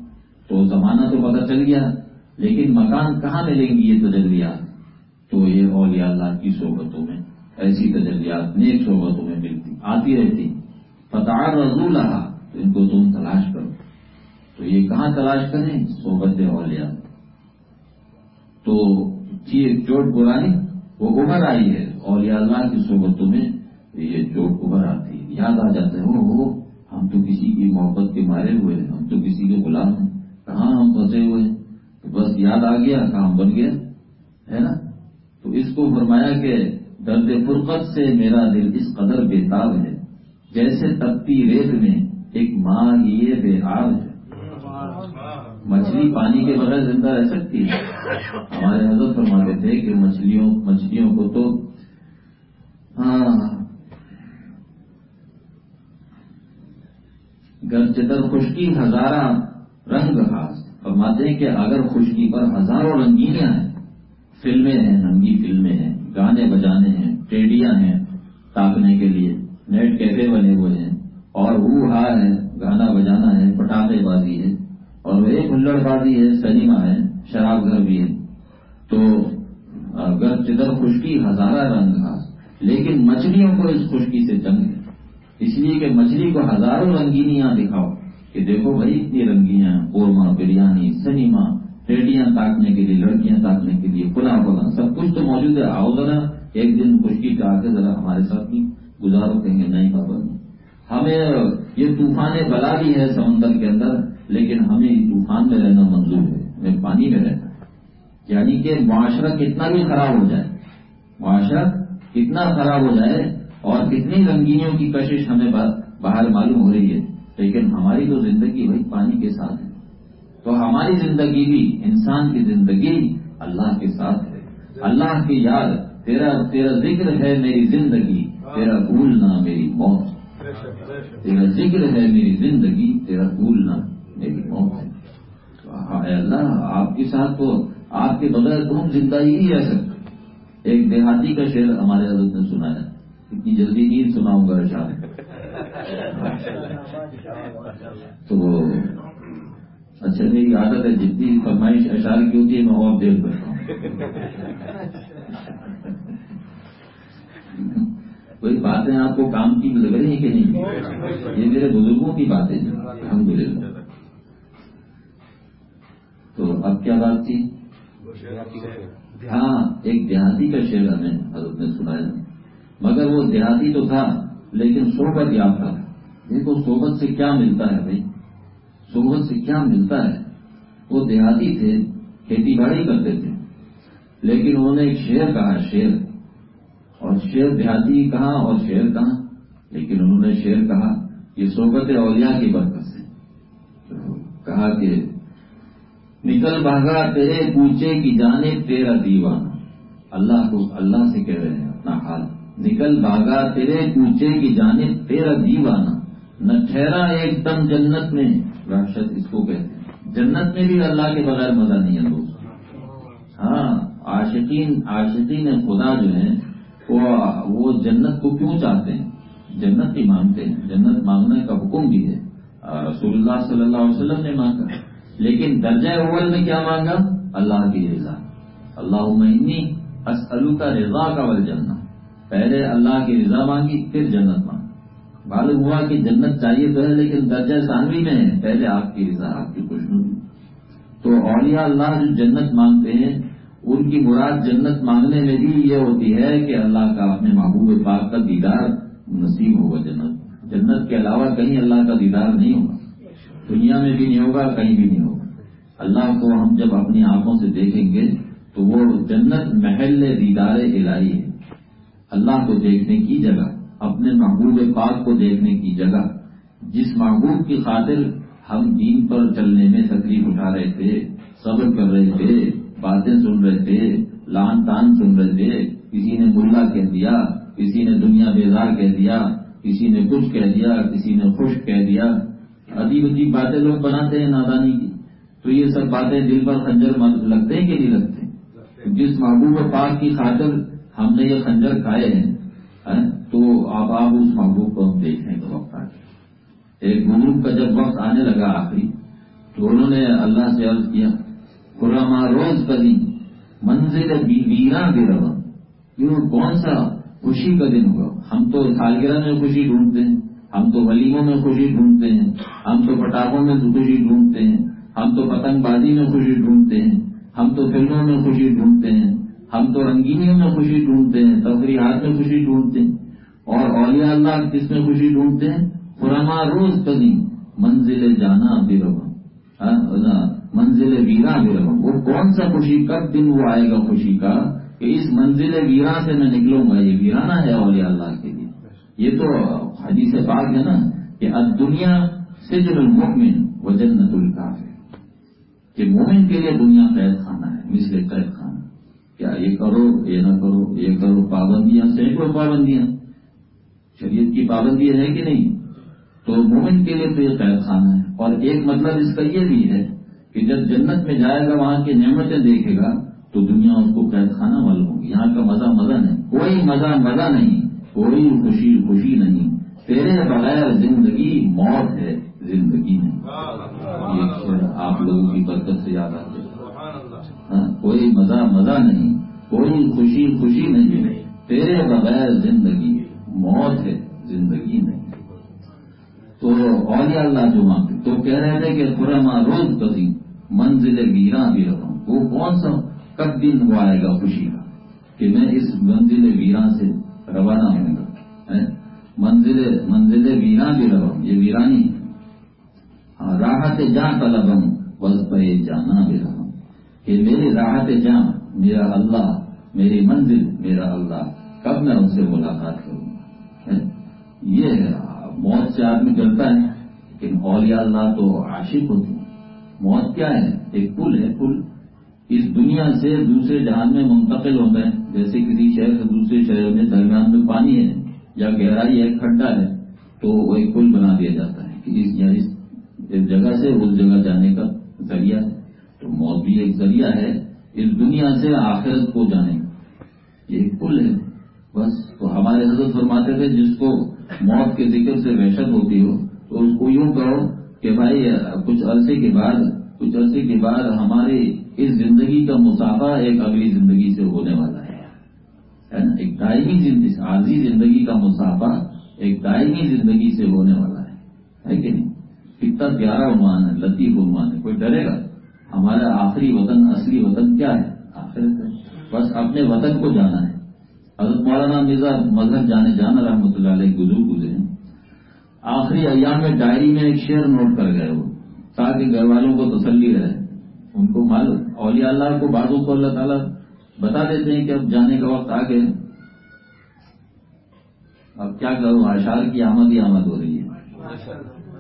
تو زمانہ تو پتہ چل گیا، لیکن مکان کہاں ملیں گی یہ تجلیات؟ تو یہ اولیاء اللہ کی صحبتوں میں ایسی تجلیات نیک صحبتوں میں ملتی آتی رہتی. فتعرضوا لها، تو ان کو تم تلاش کرو. تو یہ کہاں تلاش کریں؟ صحبت اولیاء. تو چوٹ پرانی وہ ابھر آئی ہے اولیاء اللہ کی صحبتوں میں، یہ چوٹ ابھر آتی ہے. یاد آ جاتا ہے وہ ہم تو کسی کی محبت کے مارے ہوئے ہیں، ہم تو کسی کے غلام ہیں، کہاں ہم پھنسے ہوئے ہیں. تو بس یاد آ گیا، کام بن گیا ہے نا. تو اس کو فرمایا کہ درد فرقت سے میرا دل اس قدر بےتاب ہے، جیسے تپتی ریت میں ایک ماہی بے آب ہے. مچھلی پانی کے بغیر زندہ رہ سکتی ہے؟ ہمارے حضرت فرماتے تھے کہ مچھلیوں کو تو گرچدر خشکی ہزارہ رنگ خاص. فرماتے ہیں کہ اگر خشکی پر ہزاروں رنگینیاں ہیں، فلمیں ہیں، ننگی فلمیں ہیں، گانے بجانے ہیں، ٹیڈیاں ہیں تاکنے کے لیے، نیٹ کیفے بنے ہوئے ہیں، اور ہا ہے، گانا بجانا ہے، پٹاخے بازی ہے، اور ایک ہلڑ بازی ہے، سنیما ہے، شراب گھر بھی ہے. تو اگر چدر خشکی ہزارہ رنگ خاص، لیکن مچھلیوں کو اس خشکی سے جنگ ہے. اس لیے کہ مچھلی کو ہزاروں رنگینیاں دکھاؤ کہ دیکھو بھائی اتنی رنگینیاں، قورمہ، بریانی، سنیما، ریڈیاں تاکنے کے لیے، لڑکیاں تاکنے کے لیے، پلا سب کچھ تو موجود ہے. آؤ ذرا ایک دن خشکی پہ آ کے ذرا ہمارے ساتھ بھی گزارو. کہیں گے نہیں بابا، ہمیں یہ طوفان بلا بھی ہے سمندر کے اندر، لیکن ہمیں طوفان میں رہنا منظور ہے، ہمیں پانی میں رہنا. یعنی کہ معاشرہ کتنا بھی خراب ہو جائے، معاشرہ کتنا خراب ہو جائے اور کتنی رنگینیوں کی کشش ہمیں باہر معلوم ہو رہی ہے، لیکن ہماری تو زندگی بھائی پانی کے ساتھ ہے. تو ہماری زندگی بھی، انسان کی زندگی اللہ کے ساتھ ہے. اللہ کی یاد، تیرا ذکر ہے میری زندگی، تیرا بھولنا میری موت. تیرا ذکر ہے میری زندگی، تیرا بھولنا میری موت ہے. اے اللہ، آپ کے ساتھ تو آپ کے بغیر تو ہم زندہ ہی نہیں رہ سکتے. ایک دیہاتی کا شعر ہمارے حضرت نے سنایا، اتنی جلدی نہیں سناؤں گا اشعار. تو اچھا، میری عادت ہے جتنی فرمائش اشعار کی ہوتی ہے میں اور دیر کرتا ہوں. کوئی باتیں آپ کو کام کی لگ رہی ہیں کہ نہیں؟ یہ میرے بزرگوں کی باتیں ہیں الحمدللہ. تو اب کیا بات تھی؟ ہاں، ایک دیہاتی کا شعر ہمیں حضرت نے سنایا، مگر وہ دیہاتی تو تھا لیکن صحبت یافتہ تھا. دیکھو صحبت سے کیا ملتا ہے بھائی، صحبت سے کیا ملتا ہے. وہ دیہاتی تھے، کھیتی باڑی کرتے تھے، لیکن انہوں نے ایک شعر کہا، شعر. اور شعر دیہاتی کہاں اور شعر کہاں، لیکن انہوں نے شعر کہا. یہ صحبت اولیاء کی برکت سے کہا کہ نکل بھاگا تیرے کوچے کی جانب تیرا دیوانہ. اللہ کو، اللہ سے کہہ رہے ہیں اپنا حال. نکل بھاگا تیرے کوچے کی جانب تیرا دیوانہ، نہ ٹھہرا ایک دم جنت میں. وحشت اس کو کہتے ہیں، جنت میں بھی اللہ کے بغیر مزہ نہیں ہے دوست. ہاں، عاشقین خدا جو ہیں وہ جنت کو کیوں چاہتے ہیں؟ جنت ہی مانگتے ہیں، جنت مانگنے کا حکم بھی ہے، رسول اللہ صلی اللہ علیہ وسلم نے مانگا. لیکن درجہ اول میں کیا مانگا؟ اللہ کی رضا. اللہم انی اسألک رضاک والجنہ. پہلے اللہ کی رضا مانگی، پھر جنت مانگی. معلوم ہوا کہ جنت چاہیے تو ہے لیکن درجہ ثانوی میں ہے، پہلے آپ کی رضا، آپ کی خوشنودی. تو اولیاء اللہ جو جنت مانگتے ہیں ان کی مراد جنت مانگنے میں بھی یہ ہوتی ہے کہ اللہ کا، اپنے محبوب پاک کا دیدار نصیب ہوگا. جنت کے علاوہ کہیں اللہ کا دیدار نہیں ہوگا، دنیا میں بھی نہیں ہوگا، کہیں بھی نہیں ہوگا. اللہ کو ہم جب اپنی آنکھوں سے دیکھیں گے تو وہ جنت محل دیدار الہی ہے، اللہ کو دیکھنے کی جگہ، اپنے محبوب پاک کو دیکھنے کی جگہ. جس محبوب کی خاطر ہم دین پر چلنے میں تکلیف اٹھا رہے تھے، صبر کر رہے تھے، باتیں سن رہے تھے، لان تان سن رہے تھے، کسی نے ملا کہہ دیا، کسی نے دنیا بیزار کہہ دیا، کسی نے کچھ کہہ دیا، کسی نے خوش کہہ دیا. عجیب عجیب باتیں لوگ بناتے ہیں نادانی کی. تو یہ سب باتیں دل پر خنجر لگتے ہیں کہ نہیں لگتے؟ جس محبوب پاک کی خاطر ہم نے یہ خنجر کھائے ہیں، تو اب آپ اس محبوب کو ہم دیکھنے کا وقت آ گیا. ایک بزرگ کا جب وقت آنے لگا آخری، تو انہوں نے اللہ سے عرض کیا خرما روز قدیم منزل ویراں بھی روا، کیوں کون سا خوشی کا دن ہوا؟ ہم تو سالگرہ میں خوشی ڈھونڈتے ہیں، ہم تو ولیموں میں خوشی ڈھونڈتے ہیں، ہم تو پٹاخوں میں خوشی ڈھونڈتے ہیں، ہم تو پتنگ بازی میں خوشی ڈھونڈتے ہیں، ہم تو فلموں میں خوشی ڈھونڈتے ہیں، ہم تو رنگینیوں میں خوشی ڈھونڈتے ہیں، تفریحات میں خوشی ڈھونڈتے ہیں، اور اولیاء اللہ کس میں خوشی ڈھونڈتے ہیں؟ خرما روز قدیم منزل جانا بھی روا، منزل ویراں بھی روا۔ وہ کون سا خوشی، کب دن وہ آئے گا خوشی کا کہ اس منزل ویراں سے میں نکلوں گا؟ یہ ویرانہ ہے اولیاء اللہ کے لیے۔ یہ تو حدیث پاک ہے نا کہ الدنیا سجن المؤمن و جنت الکافر، کہ مومن کے لیے دنیا قید خانہ ہے، مثل قید خانہ۔ کیا یہ کرو، یہ نہ کرو، یہ کرو، پابندیاں، سینکڑوں پابندیاں، شریعت کی پابندی ہے کہ نہیں؟ تو مومن کے لیے تو یہ قید خانہ ہے۔ اور ایک مطلب اس کا یہ بھی ہے کہ جب جنت میں جائے گا، وہاں کی نعمتیں دیکھے گا تو دنیا اس کو قید خانہ معلوم ہوگی۔ یہاں کا مزہ نہیں، کوئی مزہ نہیں، کوئی خوشی نہیں، تیرے بغیر زندگی موت ہے، زندگی نہیں۔ یہ شعر آپ لوگوں کی برکت سے یاد آتے، کوئی مزہ نہیں، کوئی خوشی نہیں، تیرے بغیر زندگی موت ہے، زندگی نہیں۔ تو اولیاء اللہ جو وہاں تو کہہ رہے تھے کہ خرما روز قدیم منزل ویراں بھی رہا ہوں۔ وہ کون سا کب دن وہ آئے گا خوشی کا کہ میں اس منزل ویراں سے روانہ ہوں گا؟ منزل ویراں بھی رہا ہوں، یہ ویرانی ہے۔ راحت جاں طلبم وظفے جانا بھی رہا ہوں، کہ میری راحت جاں، میرا اللہ، میری منزل میرا اللہ، کب میں ان سے ملاقات کروں؟ یہ ہے، موت سے آدمی ڈرتا ہے، لیکن اولیاء اللہ تو عاشق ہوتے ہیں۔ موت کیا ہے؟ ایک پل ہے، پل اس دنیا سے دوسرے جہان میں منتقل ہوتا ہے۔ جیسے کسی شہر سے دوسرے شہر میں درمیان میں پانی ہے یا گہرائی ہے، کھڈا ہے، تو وہ ایک پل بنا دیا جاتا ہے کہ اس جگہ سے اس جگہ جانے کا ذریعہ ہے۔ تو موت بھی ایک ذریعہ ہے اس دنیا سے آخرت کو جانے کا، یہ ایک پل ہے بس۔ تو ہمارے حضرت فرماتے تھے جس کو موت کے ذکر سے وحشت ہوتی ہو تو اس کو یوں کہو کہ بھائی کچھ عرصے کے بعد ہماری اس زندگی کا مسافہ ایک اگلی زندگی سے ہونے والا ہے نا، ایک دائمی زندگی، عارضی زندگی کا مسافہ ایک دائمی زندگی سے ہونے والا ہے کہ نہیں؟ کتنا پیارا عنوان ہے، لطیف عنوان ہے۔ کوئی ڈرے گا؟ ہمارا آخری وطن، اصلی وطن کیا ہے؟ آخرت ہے۔ بس اپنے وطن کو جانا ہے۔ حضرت مولانا مرزا مظہر جانا رحمۃ اللہ علیہ گزرے ہیں، آخری ایام میں ڈائری میں ایک شعر نوٹ کر گئے وہ، تاکہ گھر والوں کو تسلی رہے۔ ان کو معلوم، اولیاء اللہ کو بعضوں کو اللہ تعالیٰ بتا دیتے ہیں کہ اب جانے کا وقت آ گیا، اب کیا کروں، اشعار کی آمد ہی آمد ہو رہی ہے۔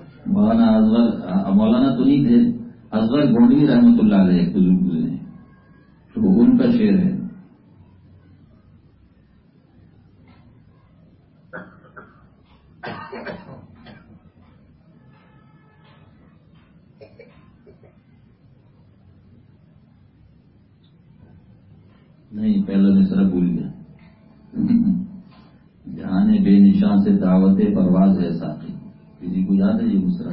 مولانا تو نہیں تھے، اصغر گونڈوی رحمۃ اللہ علیہ گزرے ہیں، تو ان کا شعر ہے، نہیں پہلا مصرع بھول گیا، جہاں بے نشان سے دعوت پرواز ہے ساتھی، کسی کو یاد ہے یہ مصرع؟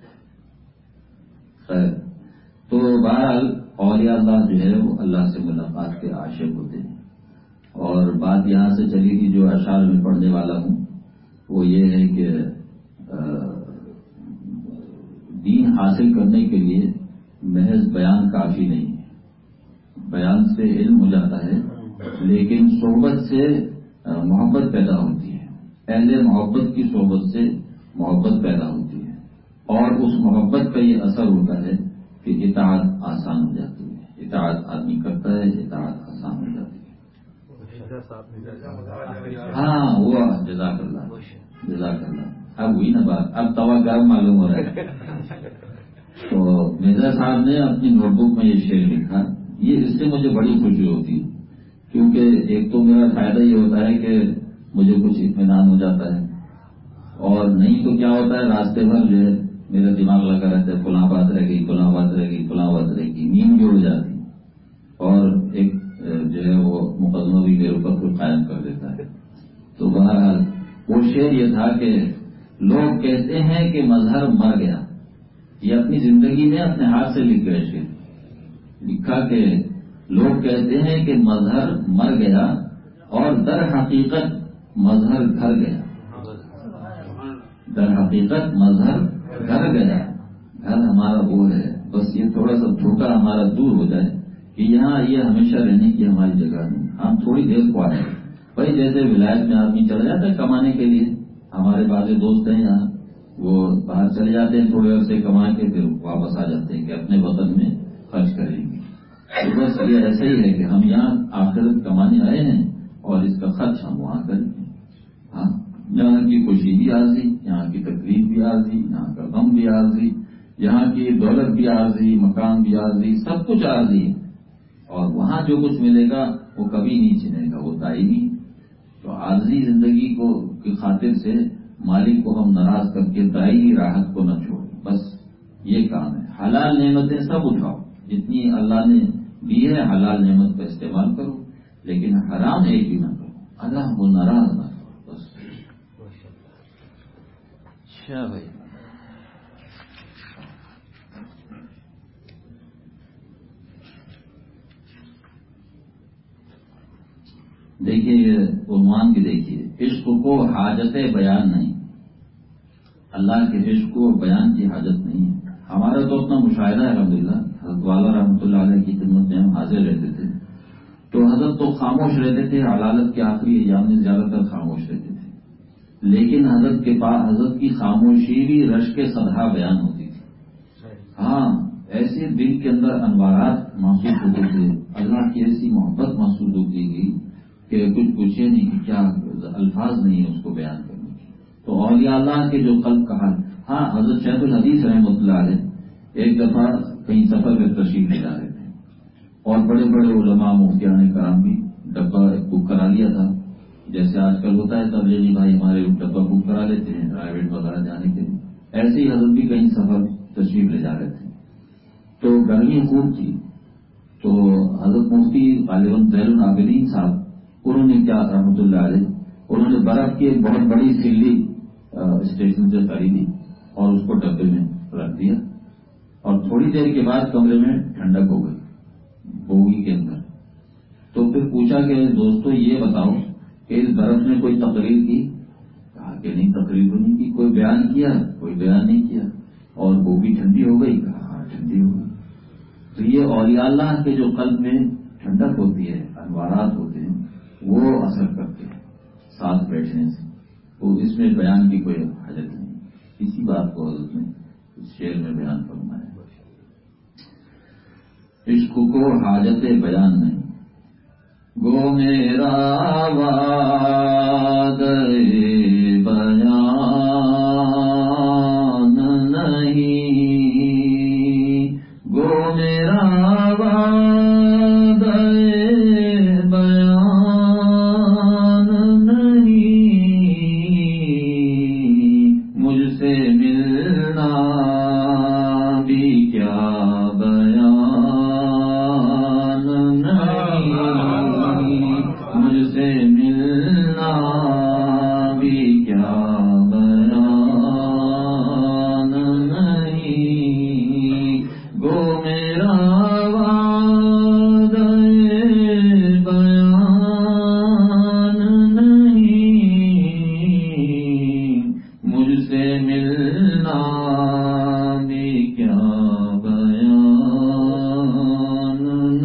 خیر، تو بہرحال اولیاء اللہ جو ہے وہ اللہ سے ملاقات کے عاشق ہوتے ہیں۔ اور بات یہاں سے چلی تھی جو اشعار میں پڑھنے والا ہوں، وہ یہ ہے کہ دین حاصل کرنے کے لیے محض بیان کافی نہیں ہے، بیان سے علم ہو جاتا ہے، لیکن صحبت سے محبت پیدا ہوتی ہے، اہل محبت کی صحبت سے محبت پیدا ہوتی ہے، اور اس محبت کا یہ اثر ہوتا ہے کہ اطاعت آسان ہو جاتی ہے، اطاعت آدمی کرتا ہے، اطاعت آسان ہو جاتی ہے۔ ہاں وہ جزاک اللہ، اب ہوئی نا بات، اب توا گرم معلوم ہو رہا ہے۔ تو مرزا صاحب نے اپنی نوٹ بک میں یہ شعر لکھا، یہ اس سے مجھے بڑی خوشی ہوتی ہے، کیونکہ ایک تو میرا فائدہ یہ ہوتا ہے کہ مجھے کچھ اطمینان ہو جاتا ہے، اور نہیں تو کیا ہوتا ہے راستے بھر جو ہے میرا دماغ لگا رہتا ہے، فلاں بات رہ گئی، فلاں بات رہ گئی، فلاں بات رہ گئی، نیند بھی ہو جاتی، اور ایک جو ہے وہ مقدمہ بھی میرے اوپر قائم کر دیتا ہے۔ تو بہرحال وہ شعر یہ تھا کہ لوگ کہتے ہیں کہ مظہر مر گیا، یہ اپنی زندگی میں اپنے ہاتھ سے لکھ گئے شعر. لکھا کہ لوگ کہتے ہیں کہ مظہر مر گیا اور در حقیقت مظہر گھر گیا. در حقیقت مظہر گھر گیا. گھر ہمارا وہ ہے، بس یہ تھوڑا سا دھوکہ ہمارا دور ہو جائے کہ یہاں یہ ہمیشہ رہنے کی ہماری جگہ نہیں. ہم تھوڑی دیر کو آئے بھائی، جیسے ولایت میں آدمی چلا جاتا ہے کمانے کے لیے. ہمارے بعض دوست ہیں یہاں، وہ باہر چلے جاتے ہیں تھوڑے عرصے کما کے پھر واپس آ جاتے ہیں کہ اپنے وطن میں خرچ کریں گے. تو بس یہ ایسا ہی ہے کہ ہم یہاں آخرت کمانے آئے ہیں اور اس کا خرچ ہم وہاں کریں گے. ہاں، یہاں کی خوشی بھی عارضی، یہاں کی تکلیف بھی عارضی، یہاں کا غم بھی عارضی، یہاں کی دولت بھی عارضی، مکان بھی عارضی، سب کچھ عارضی ہے. اور وہاں جو کچھ ملے گا وہ کبھی نہیں چھنے گا، وہ دائمی. تو عارضی زندگی کو کی خاطر سے مالک کو ہم ناراض کر کے دائمی راحت کو نہ چھوڑیں. بس یہ کام ہے. حلال نعمتیں سب اٹھاؤ، جتنی اللہ نے دی ہے حلال نعمت کا استعمال کرو، لیکن حرام ایک بھی نہ کرو. اللہ کو ناراض نہ کرو. بس اچھا بھائی. دیکھیے یہ عنوان بھی دیکھیے، عشق کو حاجت بیان نہیں. اللہ کے عشق کو بیان کی حاجت نہیں ہے. ہمارا تو اپنا مشاہدہ ہے الحمدللہ. حضرت والا رحمۃ اللہ علیہ کی خدمت میں ہم حاضر رہتے تھے تو حضرت تو خاموش رہتے تھے. عدالت کے آخری ایام میں زیادہ تر خاموش رہتے تھے، لیکن حضرت کے پاس حضرت کی خاموشی بھی رشک صدھا بیان ہوتی تھی. ہاں، ایسے دل کے اندر انوارات محسوس ہوتے تھے، اللہ کی ایسی محبت محسوس ہوتی گئی کہ کچھ پوچھے نہیں کہ کیا الفاظ نہیں ہے اس کو بیان کرنے کی. تو اولیاء اللہ کے جو قلب کا حال. ہاں، حضرت شیخ الحدیث رحمۃ اللہ علیہ ایک دفعہ کہیں سفر میں تشریف لے جا رہے تھے اور بڑے بڑے علماء مفتیان کرام بھی ڈبہ بک کرا لیا تھا. جیسے آج کل ہوتا ہے تبلیغی بھائی ہمارے ڈبہ بک کرا لیتے ہیں پرائیویٹ وغیرہ جانے کے لیے. ایسے ہی حضرت بھی کہیں سفر تشریف لے جا رہے تھے تو گرمی خوب تھی. تو حضرت مفتی غالباً زین العابدین صاحب انہوں نے کیا رحمۃ اللہ علیہ، انہوں نے برف کی ایک بہت بڑی سلی اسٹیشن سے خریدی اور اس کو ڈبے میں رکھ دیا اور تھوڑی دیر کے بعد کمرے میں ٹھنڈک ہو گئی بوگی کے اندر. تو پھر پوچھا کہ دوستو یہ بتاؤ کہ اس برف نے کوئی تقریر کی؟ کہا کہ نہیں، تقریر تو نہیں کی. کوئی بیان کیا؟ کوئی بیان نہیں کیا. اور بوگی ٹھنڈی ہو گئی؟ کہا ہاں ٹھنڈی ہو گئی. تو یہ اولیاء اللہ کے جو قلب میں ٹھنڈک ہوتی ہے، انوارات ہوتے ہیں، وہ اثر کرتے ہیں ساتھ بیٹھنے سے. تو اس میں بیان کی کوئی حاجت نہیں. اسی بات کو حضرت نے اس شعر میں بیان فرمایا. عشق کو حاجت بیان نہیں. گو میرا وعدہ بیان نہیں، گو میرا وعدہ بیان نہیں، مجھ سے ملنا بھی کیا بیان نہیں، مجھ سے ملنا بھی کیا بیان نہیں، گو میرا وعدہ بیان نہیں، مجھ سے ملنا بھی کیا بیان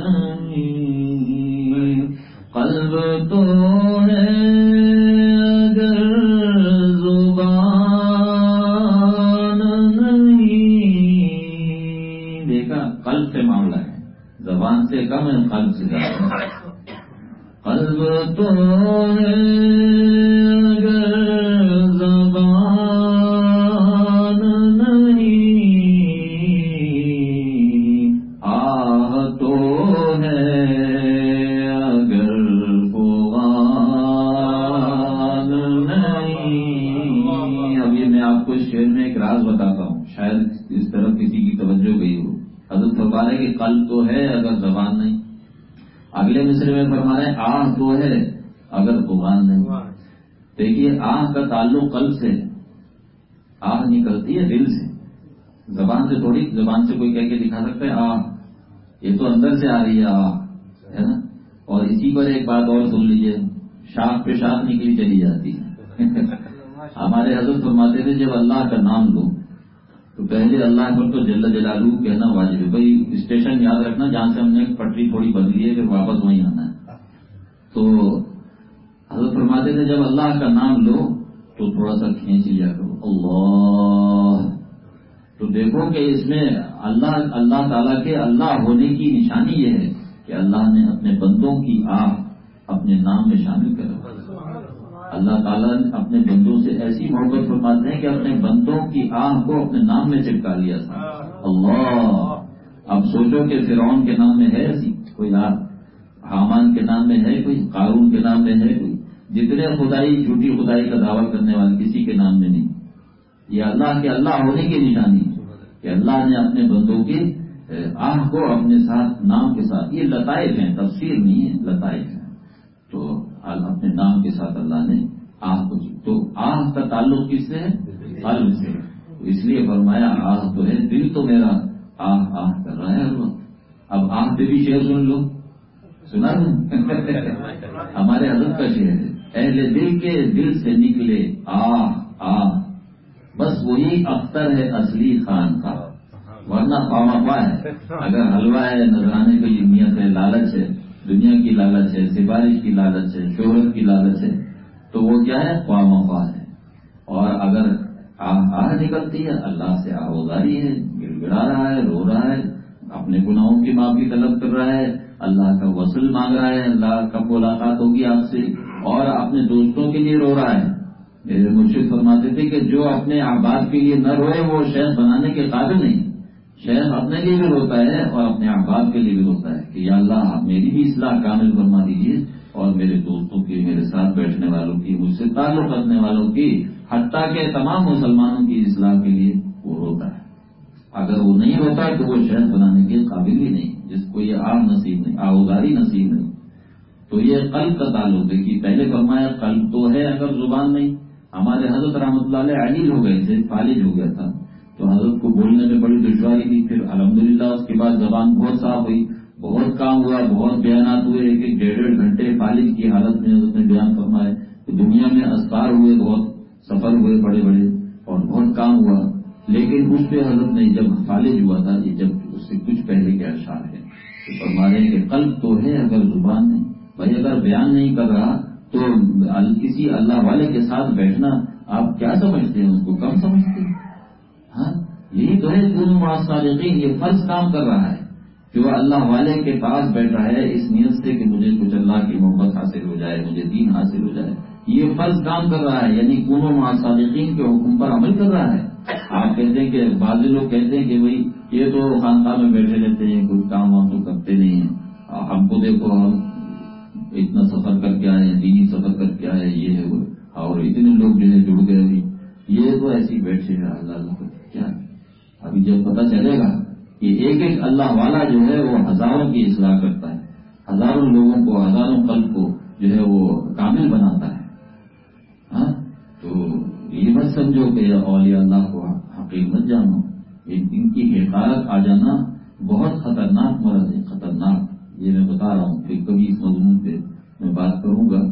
نہیں. قلب تو ہے اگر زبان نہیں. دیکھا، قلب سے معاملہ ہے، زبان سے کم ہے، قلب سے زیادہ. قلب تو ہے اگر زبان نہیں، آہ تو ہے اگر فغان نہیں. اب یہ میں آپ کو اس شعر میں ایک راز بتاتا ہوں، شاید اس طرف کسی کی توجہ گئی ہو. حضرت فرما رہے کہ قلب تو ہے اگر زبان نہیں. اگلے مصرے میں فرما رہے آہ تو ہے اگر فغان نہیں. دیکھیے، آہ کا تعلق قلب سے، آہ نکلتی ہے دل سے، زبان سے تھوڑی، زبان سے کوئی کہہ کے دکھا سکتا ہے یہ تو اندر سے آ رہی ہے نا. اور اسی پر ایک بات اور سن لیجیے، شاخ پہ شاخ نکلی چلی جاتی ہے. ہمارے حضرت فرماتے تھے جب اللہ کا نام لو تو پہلے اللہ پر تو جل جلالہ کہنا واجب ہے. بھائی اسٹیشن یاد رکھنا جہاں سے ہم نے پٹری تھوڑی بدلی ہے، پھر واپس وہیں آنا ہے. تو حضرت فرماتے تھے جب اللہ کا نام لو تو تھوڑا سا کھینچ لیا کرو اللہ. تو دیکھو کہ اس میں اللہ تعالیٰ کے اللہ ہونے کی نشانی یہ ہے کہ اللہ نے اپنے بندوں کی اپنے نام میں شامل کرا. اللہ تعالیٰ نے اپنے بندوں سے ایسی محبت فرماتے ہیں کہ اپنے بندوں کی کو اپنے نام میں چپکا لیا تھا اللہ. اب سوچو کہ فرعون کے نام میں ہے ایسی کوئی حامان کے نام میں ہے کوئی، قارون کے نام میں ہے کوئی، جتنے خدائی جھوٹی خدائی کا دعویٰ کرنے والے کسی کے نام میں نہیں. یہ اللہ کے اللہ ہونے کی نشانی کہ اللہ نے اپنے بندوں کی کو اپنے ساتھ نام کے ساتھ، یہ لطائف ہیں، تفسیر نہیں ہے، لطائف ہیں. تو اپنے نام کے ساتھ اللہ نے کو، تو کا تعلق کس سے ہے؟ قلب سے. اس لیے فرمایا تو ہے، دل تو میرا کر رہا ہے ہر وقت. اب پہ بھی شعر سن لو، سنا ہمارے حضرت کا شعر ہے، اہل دل کے دل سے نکلے بس وہی اختر ہے اصلی خان کا، ورنہ خواہ ہے. اگر حلوہ ہے، نذرانے کی نیت ہے، لالچ ہے، دنیا کی لالچ ہے، سفارش کی لالچ ہے، شہرت کی لالچ ہے، تو وہ کیا ہے؟ خواہ ہے. اور اگر نکلتی ہے، اللہ سے آہوزاری ہے، گڑ گڑا رہا ہے، رو رہا ہے، اپنے گناہوں کی معافی طلب کر رہا ہے، اللہ کا وصل مانگ رہا ہے، اللہ کب ملاقات ہوگی آپ سے، اور اپنے دوستوں کے لیے رو رہا ہے. میرے مرشد فرماتے تھے کہ جو اپنے احباب کے لیے نہ روئے وہ شیخ بنانے کے قابل نہیں. شیخ اپنے لیے بھی روتا ہے اور اپنے احباب کے لیے بھی روتا ہے کہ یا اللہ میری بھی اصلاح کامل فرما دیجیے، اور میرے دوستوں کی، میرے ساتھ بیٹھنے والوں کی، مجھ سے تعلق رکھنے والوں کی، حتیٰ کہ تمام مسلمانوں کی اصلاح کے لیے وہ روتا ہے. اگر وہ نہیں روتا تو وہ شیخ بنانے کے قابل بھی نہیں، جس کو یہ نصیب نہیں، آہوزاری نصیب نہیں. تو یہ قلب کا تعلق دیکھیے، پہلے فرمایا قلب تو ہے اگر زبان نہیں. ہمارے حضرت رحمۃ اللہ علیہ علیل ہو گئے تھے، فالج ہو گیا تھا، تو حضرت کو بولنے میں بڑی دشواری تھی. پھر الحمدللہ اس کے بعد زبان بہت صاف ہوئی، بہت کام ہوا، بہت بیانات ہوئے، ایک 1.5 گھنٹے فالج کی حالت میں حضرت نے بیان فرمائے. دنیا میں اسفار ہوئے، بہت سفر ہوئے بڑے بڑے، اور بہت کام ہوا. لیکن اس پہ حضرت نے جب فالج ہوا تھا، یہ جب اس سے کچھ پہلے کے اشعار ہے تو فرما رہے ہیں کہ قلب تو ہے اگر زبان نہیں. بھائی اگر بیان نہیں کر رہا تو کسی اللہ والے کے ساتھ بیٹھنا آپ کیا سمجھتے ہیں؟ اس کو کم سمجھتے ہیں. ہاں یہی تو ہے کونوا مع الصادقین. یہ فرض کام کر رہا ہے جو اللہ والے کے پاس بیٹھا ہے اس نیت سے کہ مجھے کچھ اللہ کی محبت حاصل ہو جائے، مجھے دین حاصل ہو جائے. یہ فرض کام کر رہا ہے، یعنی کونوا مع الصادقین کے حکم پر عمل کر رہا ہے. آپ کہتے ہیں کہ بعض لوگ کہتے ہیں کہ بھائی یہ تو خانقاہ میں بیٹھے رہتے ہیں، کوئی کام وام تو کرتے نہیں ہیں. ہم کو دیکھو، ہم اتنا سفر کر کے آئے ہیں، دینی سفر کر کے آئے، یہ ہے وہ، اور اتنے لوگ جو ہے جڑ گئے ہوئی، یہ تو ایسے ہی بیٹھے ہیں. اللہ کیا ہے؟ ابھی جب پتہ چلے گا کہ ایک ایک اللہ والا جو ہے وہ ہزاروں کی اصلاح کرتا ہے، ہزاروں لوگوں کو، ہزاروں قلب کو جو ہے وہ کامل بناتا ہے. ہاں تو یہ مت سمجھو کہ اولیاء اللہ کو حقیر مت جانو. ان کی حقارت آ جانا بہت خطرناک مرض ہے، خطرناک. یہ میں بتا رہا ہوں کہ کبھی اس مضمون پہ میں بات کروں گا.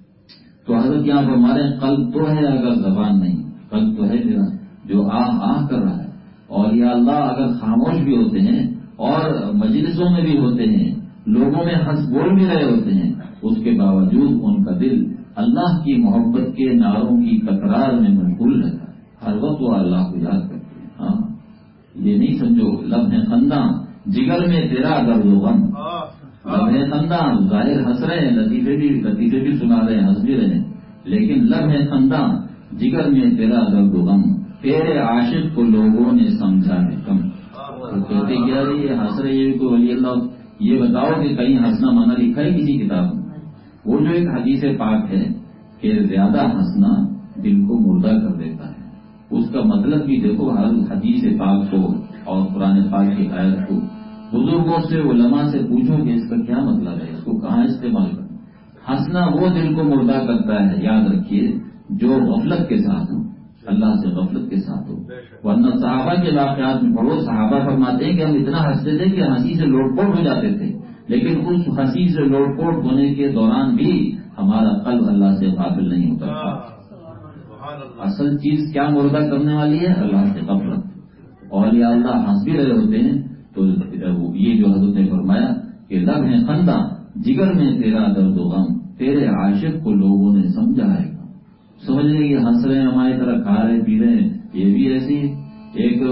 تو حضرت یہاں پر ہمارے قلب تو ہے اگر زبان نہیں، قلب تو ہے میرا جو کر رہا ہے. اولیاء اللہ اگر خاموش بھی ہوتے ہیں اور مجلسوں میں بھی ہوتے ہیں، لوگوں میں ہنس بول بھی رہے ہوتے ہیں، اس کے باوجود ان کا دل اللہ کی محبت کے نعروں کی تکرار میں مشغول رہتا ہے. ہر وقت وہ اللہ کو یاد کرتے ہیں. ہاں یہ نہیں سمجھو لب ہے خنداں جگر میں تیرا درد و غم. لب ہے خنداں ظاہر ہنس رہے ہیں، لطیفے بھی سنا رہے ہیں، ہنس بھی رہے ہیں، لیکن لب ہے خنداں جگر میں تیرا درد و غم، تیرے عاشق کو لوگوں نے سمجھا ہے کم. کہتے کیا یہ ہنس رہے ہیں تو ولی اللہ، یہ بتاؤ کہ کہیں ہنسنا منع لکھا ہے کسی کتاب میں؟ وہ جو ایک حدیث پاک ہے کہ زیادہ ہنسنا دل کو مردہ کر دیتا ہے، اس کا مطلب بھی دیکھو. ہر حدیث پاک کو اور قرآن پاک کی آیت کو بزرگوں سے، علماء سے پوچھو کہ اس کا کیا مطلب ہے، اس کو کہاں استعمال کرنا. ہنسنا وہ دل کو مردہ کرتا ہے، یاد رکھیے، جو غفلت کے ساتھ ہو. اللہ سے غفلت کے ساتھ ہو. ورنہ صحابہ کے واقعات میں پڑھو، صحابہ فرماتے ہیں کہ ہم اتنا ہنستے تھے کہ ہنسی سے لوٹ پوٹ ہو جاتے تھے، لیکن اس ہنسی سے لوٹ پوٹ ہونے کے دوران بھی ہمارا قلب اللہ سے غافل نہیں ہوتا تھا. اصل چیز کیا مردہ کرنے والی ہے؟ اللہ سے غفلت. اولیاء اللہ ہنس بھی رہے ہوتے ہیں تو یہ جو حضرت نے فرمایا کہ لب ہے خندہ جگر میں تیرا درد و غم، تیرے عاشق کو لوگوں نے سمجھا ہے. سمجھ لیں کہ ہنس رہے ہیں ہماری طرح، کھا رہے پی رہے ہیں. یہ بھی ایسی ایک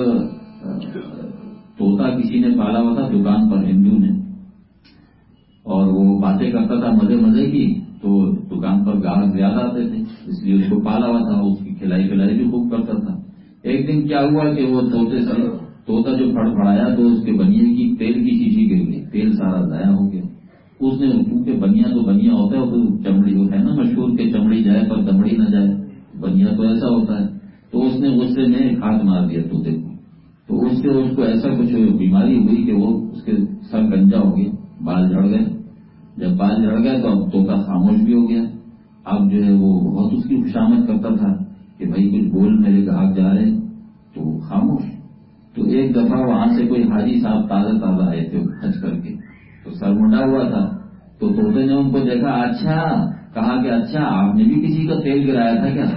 طوطا کسی نے پالا ہوا تھا دکان پر، ہندو نے، اور وہ باتیں کرتا تھا مزے مزے کی، تو دکان پر گاہک زیادہ آتے تھے، اس لیے اس کو پالا ہوا تھا، اس کی کھلائی پلائی بھی خوب کرتا تھا. ایک دن کیا ہوا کہ وہ طوطے سے طوطا جو پھڑایا تو اس کے بنیے کی تیل کی شیشی گر گئی، تیل سارا ضائع ہو گیا. اس نے کیونکہ بنیا تو بنیا ہوتا ہے، تو چمڑی ہے نا مشہور کہ چمڑی جائے پر دمڑی نہ جائے، بنیا تو ایسا ہوتا ہے. تو اس نے غصے میں ہاتھ مار دیا طوطے کو، تو اس سے اس کو ایسا کچھ بیماری ہوئی کہ وہ اس کے سر گنجا ہو گیا، بال جھڑ گئے. جب بال جھڑ گئے تو اب طوطا خاموش بھی ہو گیا. اب جو ہے وہ بہت اس کی خوشامد کرتا تھا کہ بھائی کچھ بول، میرے گاہک جا رہے ہیں، تو خاموش. تو ایک دفعہ وہاں سے کوئی حاجی صاحب تازہ آئے تھے حج کر کے، تو سر منڈا ہوا تھا. تو طوطے نے ان کو دیکھا، اچھا، کہا کہ اچھا آپ نے بھی کسی کا تیل گرایا تھا کیا؟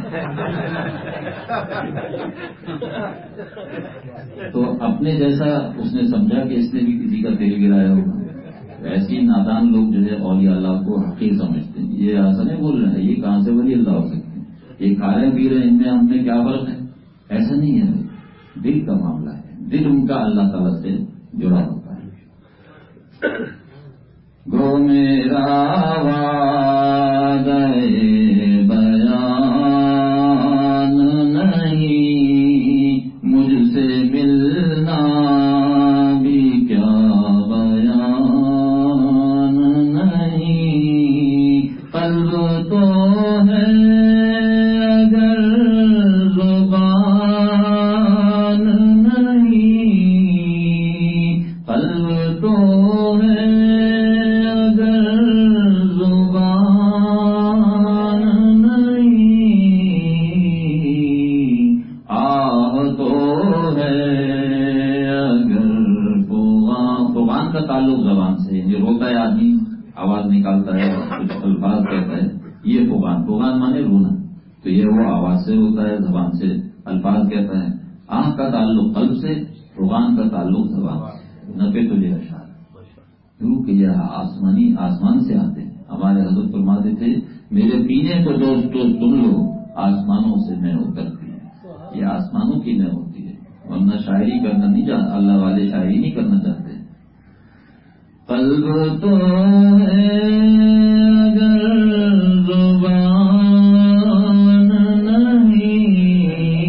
تو اپنے جیسا اس نے سمجھا کہ اس نے بھی کسی کا تیل گرایا ہوگا. ایسی نادان لوگ جو ہے اولیاء اللہ کو حقیر سمجھتے ہیں. یہ ایسا نہیں بول رہے ہیں یہ کہاں سے ولی اللہ ہو سکتے ہیں، یہ کھا رہے پی رہے، ان میں ہم نے کیا فرق ہے؟ ایسا نہیں ہے، دل کا معاملہ ہے، دل ان کا اللہ تعالیٰ سے جڑا ہوتا ہے. گو میرا وعدہ بیان نہیں، مجھ سے ملنا بھی کیا بیان نہیں. قلب تو ہے اگر زبان نہیں، قلب تو ہے کا تعلق زبان سے، یعنی روتا ہے آدمی، آواز نکالتا ہے، کچھ الفاظ کہتا ہے، یہ فغان مانے رونا. تو یہ وہ آواز سے روتا ہے، زبان سے الفاظ کہتا ہے. آنکھ کا تعلق قلب سے، فغان کا تعلق زبان سے. نبے تجھے اشعار کیوں کہ یہ آسمان سے آتے ہیں. ہمارے حضرت فرماتے تھے میرے پینے کو دوستو سن لو، آسمانوں سے میں اترتی ہے. یہ آسمانوں کی میں ہوتی ہے، ورنہ شاعری کرنا نہیں جانتا، اللہ والے شاعری نہیں کرنا چاہتے. قلب تو ہے اگر زبان نہیں،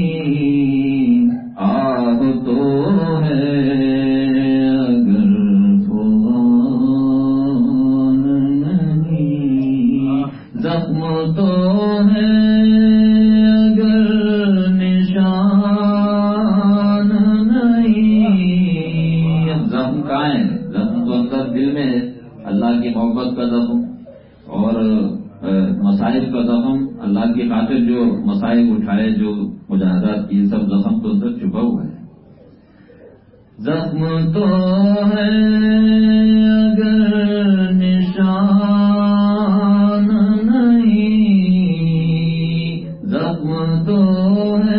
آہ تو ہے اگر فغان نہیں، زخم تو ہے اگر نشان نہیں. زخم کہاں ہے؟ دل میں اللہ کی محبت کا زخم اور مصائب کا زخم، اللہ کی خاطر جو مصائب اٹھائے، جو مجاہدات کی، سب زخم تو اندر چھپا ہوا ہے. زخم تو ہے اگر نشان نہیں، زخم تو ہے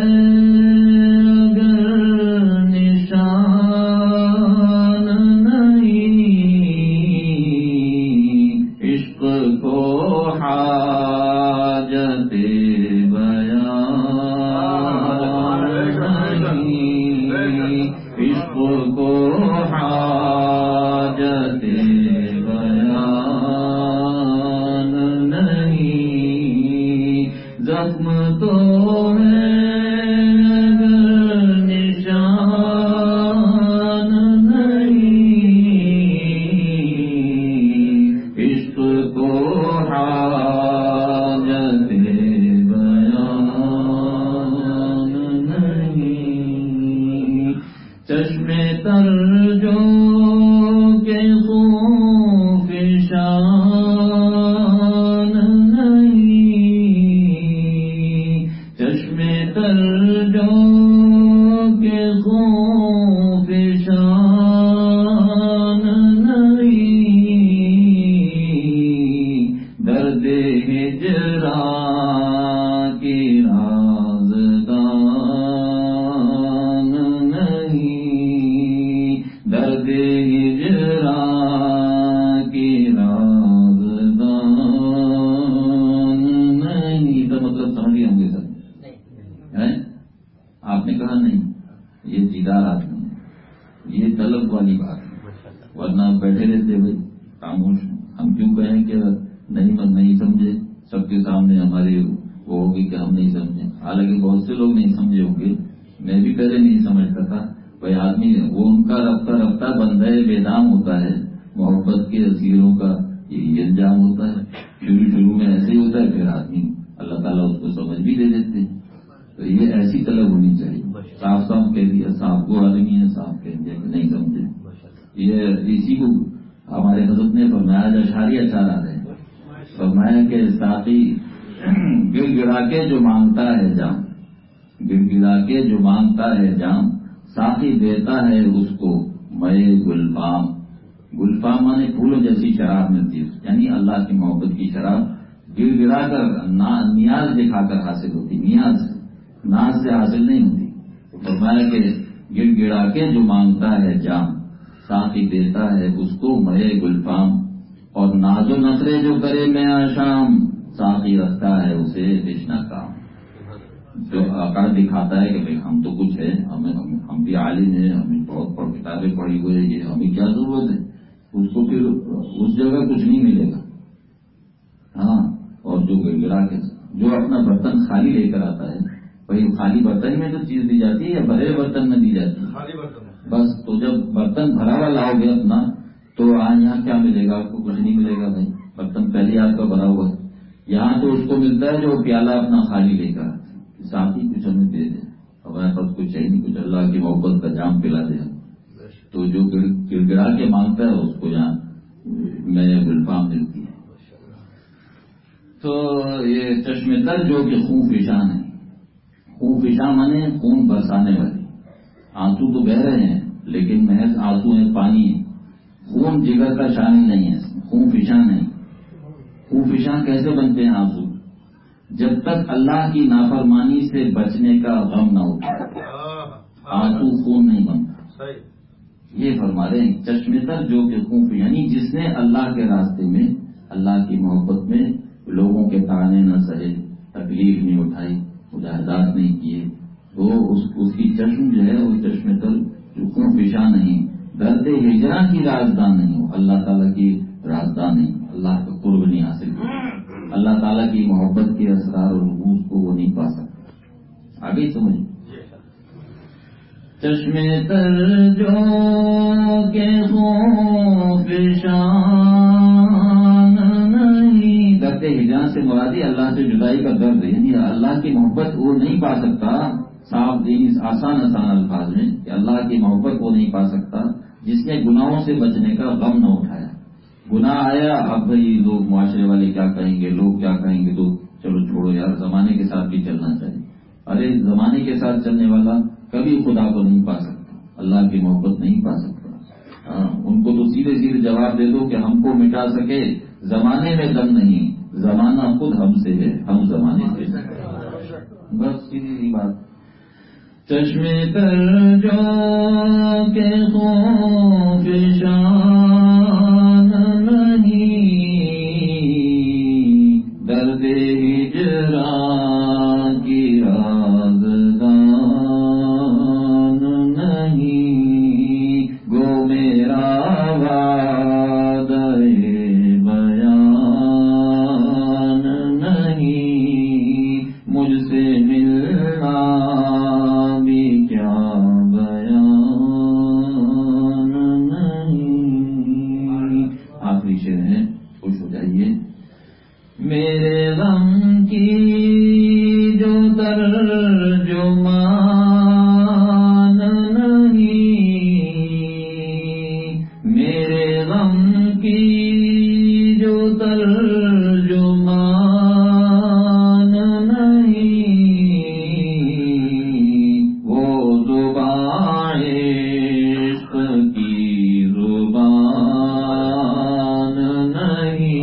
دیدار آدمی ہے، یہ طلب والی بات ہے، ورنہ بیٹھے رہتے بھائی خاموش. ہم کیوں کہیں کہ نہیں سمجھے، سب کے سامنے ہماری وہ ہوگی کہ ہم نہیں سمجھے. حالانکہ بہت سے لوگ نہیں سمجھے ہوں گے، میں بھی پہلے نہیں سمجھتا تھا. بھائی آدمی وہ ان کا رفتہ رفتہ بندہ بے دام ہوتا ہے، محبت کے اسیروں کا یہ انجام ہوتا ہے. شروع میں ایسے ہی ہوتا ہے، پھر آدمی اللہ تعالیٰ اس کو سمجھ بھی دے دیتے ہیں. تو یہ ایسی طلب ہونی چاہیے. صاف صاف کہہ دیا، صاف کو آدمی ہے، صاف کہہ دیا کہ نہیں سمجھے. یہ اسی کو ہمارے حضرت نے فرمایا، اشعریہ چار آ رہے ہیں، فرمایا کہ ساقی گر گرا کے جو مانگتا ہے جام، گر گرا کے جو مانگتا ہے جام، ساقی دیتا ہے اس کو مئے گلفام. گلفام مانے پھولوں جیسی شراب ملتی ہے، یعنی اللہ کی محبت کی شراب گر گرا کر نیاز دکھا کر حاصل ہوتی، نیاز ناز سے حاصل نہیں ہوتی. تو فرمایا کہ گر گرا کے جو مانگتا ہے جام، ساقی دیتا ہے اس کو مئے گلفام. اور ناز و نخرے جو کرے میں آشام، ساقی رکھتا ہے اسے تشنا کام. جو اکڑ دکھاتا ہے کہ بھائی ہم تو کچھ ہے، ہم بھی عالم ہیں، ہمیں بہت کتابیں پڑھی ہوئی ہیں، یہ ہمیں کیا ضرورت ہے، اس کو پھر اس جگہ کچھ نہیں ملے گا. ہاں، اور جو گڑگڑا کے جو اپنا برتن خالی لے کر آتا ہے، بھائی خالی برتن میں تو چیز دی جاتی ہے یا بھرے برتن میں دی جاتی ہے؟ خالی برتن. بس تو جب برتن بھرا ہوا لاؤ گے اپنا، تو یہاں کیا ملے گا؟ آپ کو کچھ نہیں ملے گا بھائی، برتن پہلے آپ کا بھرا ہوا ہے. یہاں تو اس کو ملتا ہے جو پیالہ اپنا خالی لے کر ساتھ ہی کچھ ہمیں دے دے، ہمارے پاس کچھ چاہیے نہیں، کچھ اللہ کی محبت کا جام پلا دے. تو جو گر گڑا کے مانگتا ہے اس کو یہاں میں گلفام ملتی ہے. تو یہ چشمے تر جو کہ خون فشان ہے، خون فشان مانے خون برسانے والے. آنسو تو بہ رہے ہیں لیکن محض آنسو ہے، پانی ہے، خون جگر کا شامل نہیں ہے، خون فشان نہیں. خون فشان کیسے بنتے ہیں آنسو؟ جب تک اللہ کی نافرمانی سے بچنے کا غم نہ ہوتا آنسو خون نہیں بنتا. یہ فرما رہے ہیں چشمے تر جو کہ خون، یعنی جس نے اللہ کے راستے میں، اللہ کی محبت میں لوگوں کے تانے نہ سہے، تکلیف نہیں اٹھائی، مجاہدات نہیں کیے، وہ اس کی چشم جو ہے وہ چشمے تر جو خون فشاں نہیں، درد ہجراں کی رازدان نہیں ہو، اللہ تعالیٰ کی رازدان نہیں، اللہ کا قرب نہیں حاصل کیا، اللہ تعالیٰ کی محبت کے اسرار اور رموز کو وہ نہیں پا سکتا. آگے سمجھ. چشمے تر جو کہ خون فشان نہیں، درد ہجراں سے مرادی اللہ سے جدائی کا درد، یعنی اللہ کی محبت وہ نہیں پا سکتا. صاف آسان الفاظ میں کہ اللہ کی محبت وہ نہیں پا سکتا جس نے گناہوں سے بچنے کا غم نہ اٹھایا. گناہ آیا، اب بھائی لوگ معاشرے والے کیا کہیں گے، لوگ کیا کہیں گے، تو چلو چھوڑو یار، زمانے کے ساتھ بھی چلنا چاہیے. ارے زمانے کے ساتھ چلنے والا کبھی خدا کو نہیں پا سکتا، اللہ کی محبت نہیں پا سکتا. ہاں، ان کو تو سیدھے سیدھے جواب دے دو کہ ہم کو مٹا سکے زمانے میں دم نہیں، زمانہ خود ہم سے ہے، ہم زمانے سے. بس سیدھی سی بات. چشمے تر جو کہ خون فشان نہیں، درد ہجراں کی رازدان نہیں، گو میرا وعدہ بیان نہیں، مجھ سے ملنا میرے غم کی جو ترجمان نہیں، میرے غم کی جو ترجمان نہیں، وہ زبان عشق کی زبان نہیں،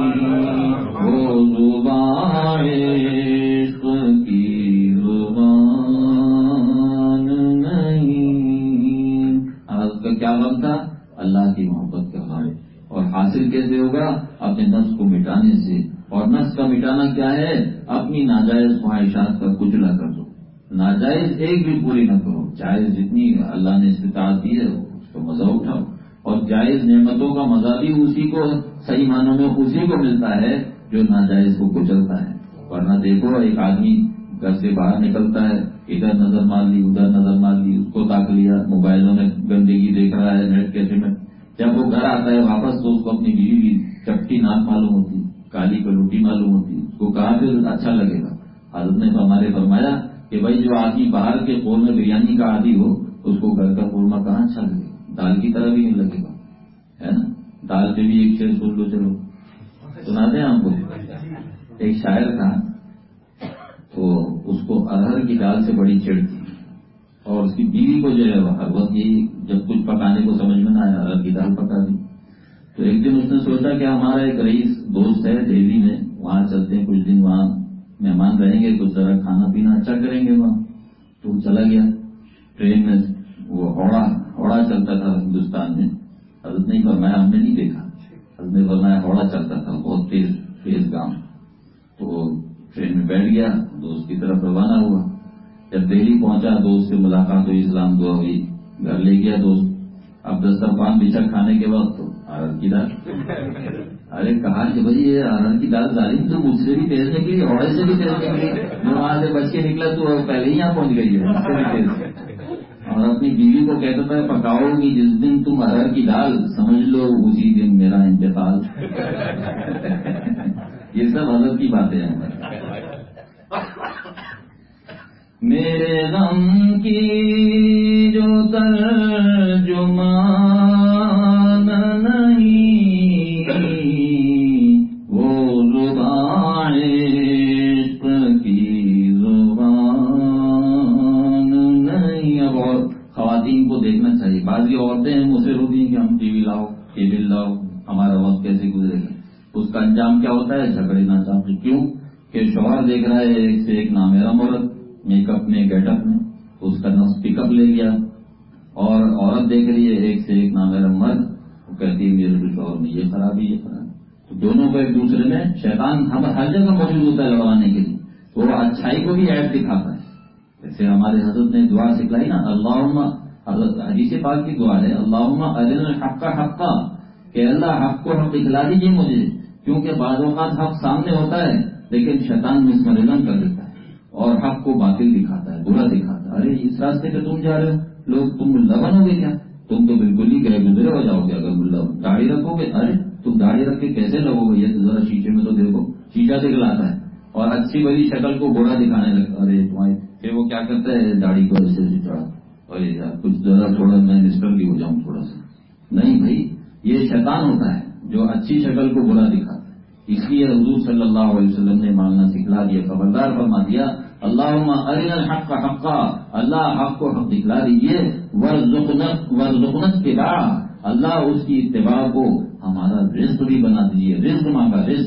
کیا غم تھا؟ اللہ کی محبت کا غم. اور حاصل کیسے ہوگا؟ اپنے نفس کو مٹانے سے. اور نفس کا مٹانا کیا ہے؟ اپنی ناجائز خواہشات کا کچلا کر دو. ناجائز ایک بھی پوری نہ کرو، جائز جتنی اللہ نے استطاعت دی ہے اس کو مزہ اٹھاؤ، اور جائز نعمتوں کا مزہ بھی اسی کو صحیح معنوں میں اسی کو ملتا ہے جو ناجائز کو کچلتا ہے۔ ورنہ دیکھو ایک آدمی گھر سے باہر نکلتا ہے، ادھر نظر مار لی ادھر نظر مار لی، اس کو تاک لیا، موبائلوں میں گندگی دیکھ رہا ہے، نیٹ کیفے میں، جب وہ گھر آتا ہے واپس تو اس کو اپنی بیوی کی چپٹی ناک معلوم ہوتی، کالی کلوٹی معلوم ہوتی، اس کو کہاں پھر اچھا لگے گا؟ حضرت نے ہمارے فرمایا کہ بھائی جو آدمی باہر کے قورمے بریانی کا عادی ہو اس کو گھر کا قورمہ کہاں اچھا لگے گا؟ دال کی طرح بھی نہیں لگے گا، ہے نا؟ دال پہ بھی ایک شعر سن لو، چلو سنا دیں آپ کو۔ ایک شاعر تھا تو اس کو ارہر کی دال سے بڑی چڑ تھی، اور اس کی بیوی کو جو ہے وہ ہر وقت یہی جب کچھ پکانے کو سمجھ میں نہ آیا ارہر کی دال پکا دی۔ تو ایک دن اس نے سوچا کہ ہمارا ایک رئیس دوست ہے دہلی میں، وہاں چلتے ہیں کچھ دن، وہاں مہمان رہیں گے، کچھ ذرا کھانا پینا اچھا کریں گے وہاں۔ تو چلا گیا ٹرین میں، وہ ہوڑا چلتا تھا ہندوستان میں، حضرت نے فرمایا ہم نے نہیں دیکھا، حضرت نے فرمایا ہوڑا چلتا تھا بہت تیز گام۔ تو وہ ٹرین میں بیٹھ گیا، دوست کی طرف روانہ ہوا۔ جب دہلی پہنچا دوست سے ملاقات ہوئی، اسلام دعا ہوئی، گھر لے گیا دوست۔ اب دسترخوان بچھا کھانے کے وقت تو ارہر کی دال۔ ارے کہا کہ بھائی یہ ارہر کی دال ظالم تو مجھ سے بھی تیز نکلی، ہوڑے سے بھی تیز نکلی، میں وہاں سے بچ کے نکلا تو پہلے ہی یہاں پہنچ گئی ہے اس سے بھی تیز۔ اور اپنی بیوی کو کہتا تھا پکاؤ گی جس دن تم ارہر کی دال، سمجھ لو اسی دن میرا انتقال۔ یہ سب حضرت کی باتیں ہیں۔ میرے غم کی جو ترجمان نہیں، وہ زبان عشق کی زبان نہیں۔ اب اور خواتین کو دیکھنا چاہیے، بعضی عورتیں مجھ سے روتی ہیں کہ ہم ٹی وی لاؤ، کیبل لاؤ، ہمارا وقت کیسے گزرے گا؟ اس کا انجام کیا ہوتا ہے؟ جھگڑے نہ چاہتے۔ کیوں کہ شوہر دیکھ رہا ہے ایک سے ایک نامحرم عورت، میک اپ میں گیٹ اپ میں، اس کا نفس پک اپ لے گیا، اور عورت دیکھ رہی ہے ایک سے ایک نامحرم مرد، وہ کہتی ہے میرے تو شوہر میں یہ خرابی یہ خرابی۔ تو دونوں کو ایک دوسرے میں شیطان ہر جگہ موجود ہوتا ہے لڑوانے کے لیے، وہ اچھائی کو بھی ایڈ دکھاتا ہے۔ جیسے ہمارے حضرت نے دعا سکھلائی نا، اللہم، حضرت حدیث پاک کی دعا ہے، اللہم ارنا الحق حقا، کہ اللہ حق کو حق دکھلا دیجیے مجھے، کیونکہ بعض اوقات حق سامنے ہوتا ہے لیکن شیطان مسمرزن کر دیتا ہے اور حق کو باطل دکھاتا ہے، برا دکھاتا ہے۔ ارے اس راستے پہ تم جا رہے ہو، لوگ تم ملا بنو گے کیا؟ تم تو بالکل ہی گئے گزرے ہو جاؤ گے اگر ملا داڑھی رکھو گے۔ ارے تم داڑھی رکھ کے کیسے لگو گے؟ یہ تو ذرا شیشے میں تو دیکھو، شیشہ دکھلاتا ہے اور اچھی بڑی شکل کو برا دکھانے لگتا۔ ارے تمہاری پھر وہ کیا کرتا ہے داڑھی کو ایسے چڑھا، ارے یار کچھ ذرا تھوڑا میں مسٹر بھی ہو جاؤں تھوڑا سا۔ نہیں بھائی، یہ شیطان ہوتا ہے جو اچھی شکل کو برا دکھاتا ہے۔ اس لیے حضور صلی اللہ علیہ وسلم نے مانگنا سکھلا دیا، خبردار فرما دیا، اللہم ارنا الحق حقا، اللہ حق کو حق دکھلا دیجیے، وارزقنا اتباع، اللہ اس کی اتباع کو ہمارا رزق بھی بنا دیجیے، رزق ماں کا رزق،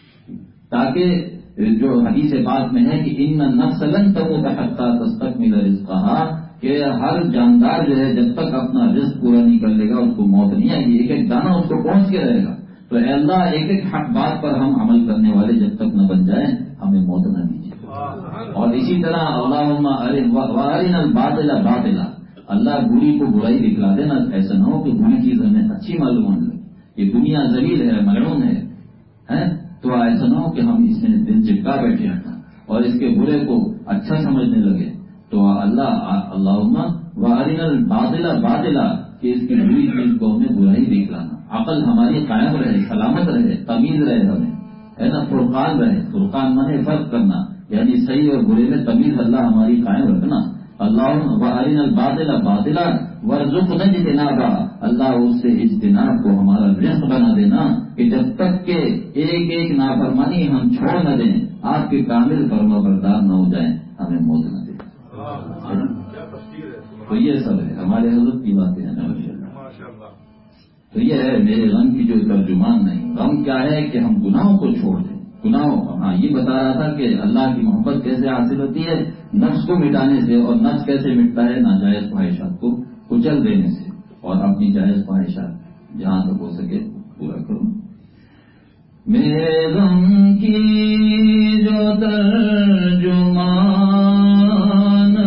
تاکہ جو حدیث پاک میں ہے کہ ان النفس لن تموت حتی تستکمل رزقہا، کہ ہر جاندار جو ہے جب تک اپنا رزق پورا نہیں کر لے گا اس کو موت نہیں آئے گی، ایک ایک دانہ اس کو پہنچ کے رہے گا۔ تو اے اللہ ایک ایک حق بات پر ہم عمل کرنے والے جب تک نہ بن جائیں ہمیں موت نہ دیجیے۔ اور اسی طرح اللہم ارنا الباطل باطلا، اللہ بری کو برائی دکھلا دینا، ایسا نہ ہو کہ بری چیز ہمیں اچھی معلوم ہونے لگے، یہ دنیا ذلیل ہے ملعون ہے، تو ایسا نہ ہو کہ ہم اس میں دل چپکا بیٹھے ہیں اور اس کے برے کو اچھا سمجھنے لگے۔ تو اللہم ارنا الباطل باطلا، کہ اس کی بری چیز کو ہمیں برائی دکھلانا، عقل ہماری قائم رہے، سلامت رہے، تمیز رہے ہمیں، ہے نا، فرقان رہے، فرقان مانے فرق کرنا، یعنی صحیح اور برے میں تمیز اللہ ہماری قائم رکھنا۔ اللہم ارنا الباطل باطلا وارزقنا اجتنابا، اللہ اس سے اجتناب کو ہمارا رزق بنا دینا، کہ جب تک کہ ایک ایک نافرمانی ہم چھوڑ نہ دیں، آپ کے کامل فرما بردار نہ ہو جائیں، ہمیں موت نہ دیں۔ تو یہ سب ہے ہمارے حضرت کی باتیں ہیں۔ تو یہ ہے میرے غم کی جو ترجمان نہیں۔ غم کیا ہے کہ ہم گناہوں کو چھوڑ دیں، گناہوں، ہاں یہ بتا رہا تھا کہ اللہ کی محبت کیسے حاصل ہوتی ہے، نفس کو مٹانے سے، اور نفس کیسے مٹتا ہے، ناجائز خواہشات کو کچل دینے سے، اور اپنی جائز خواہشات جہاں تک ہو سکے پورا کرو۔ میرے غم کی جو ترجمان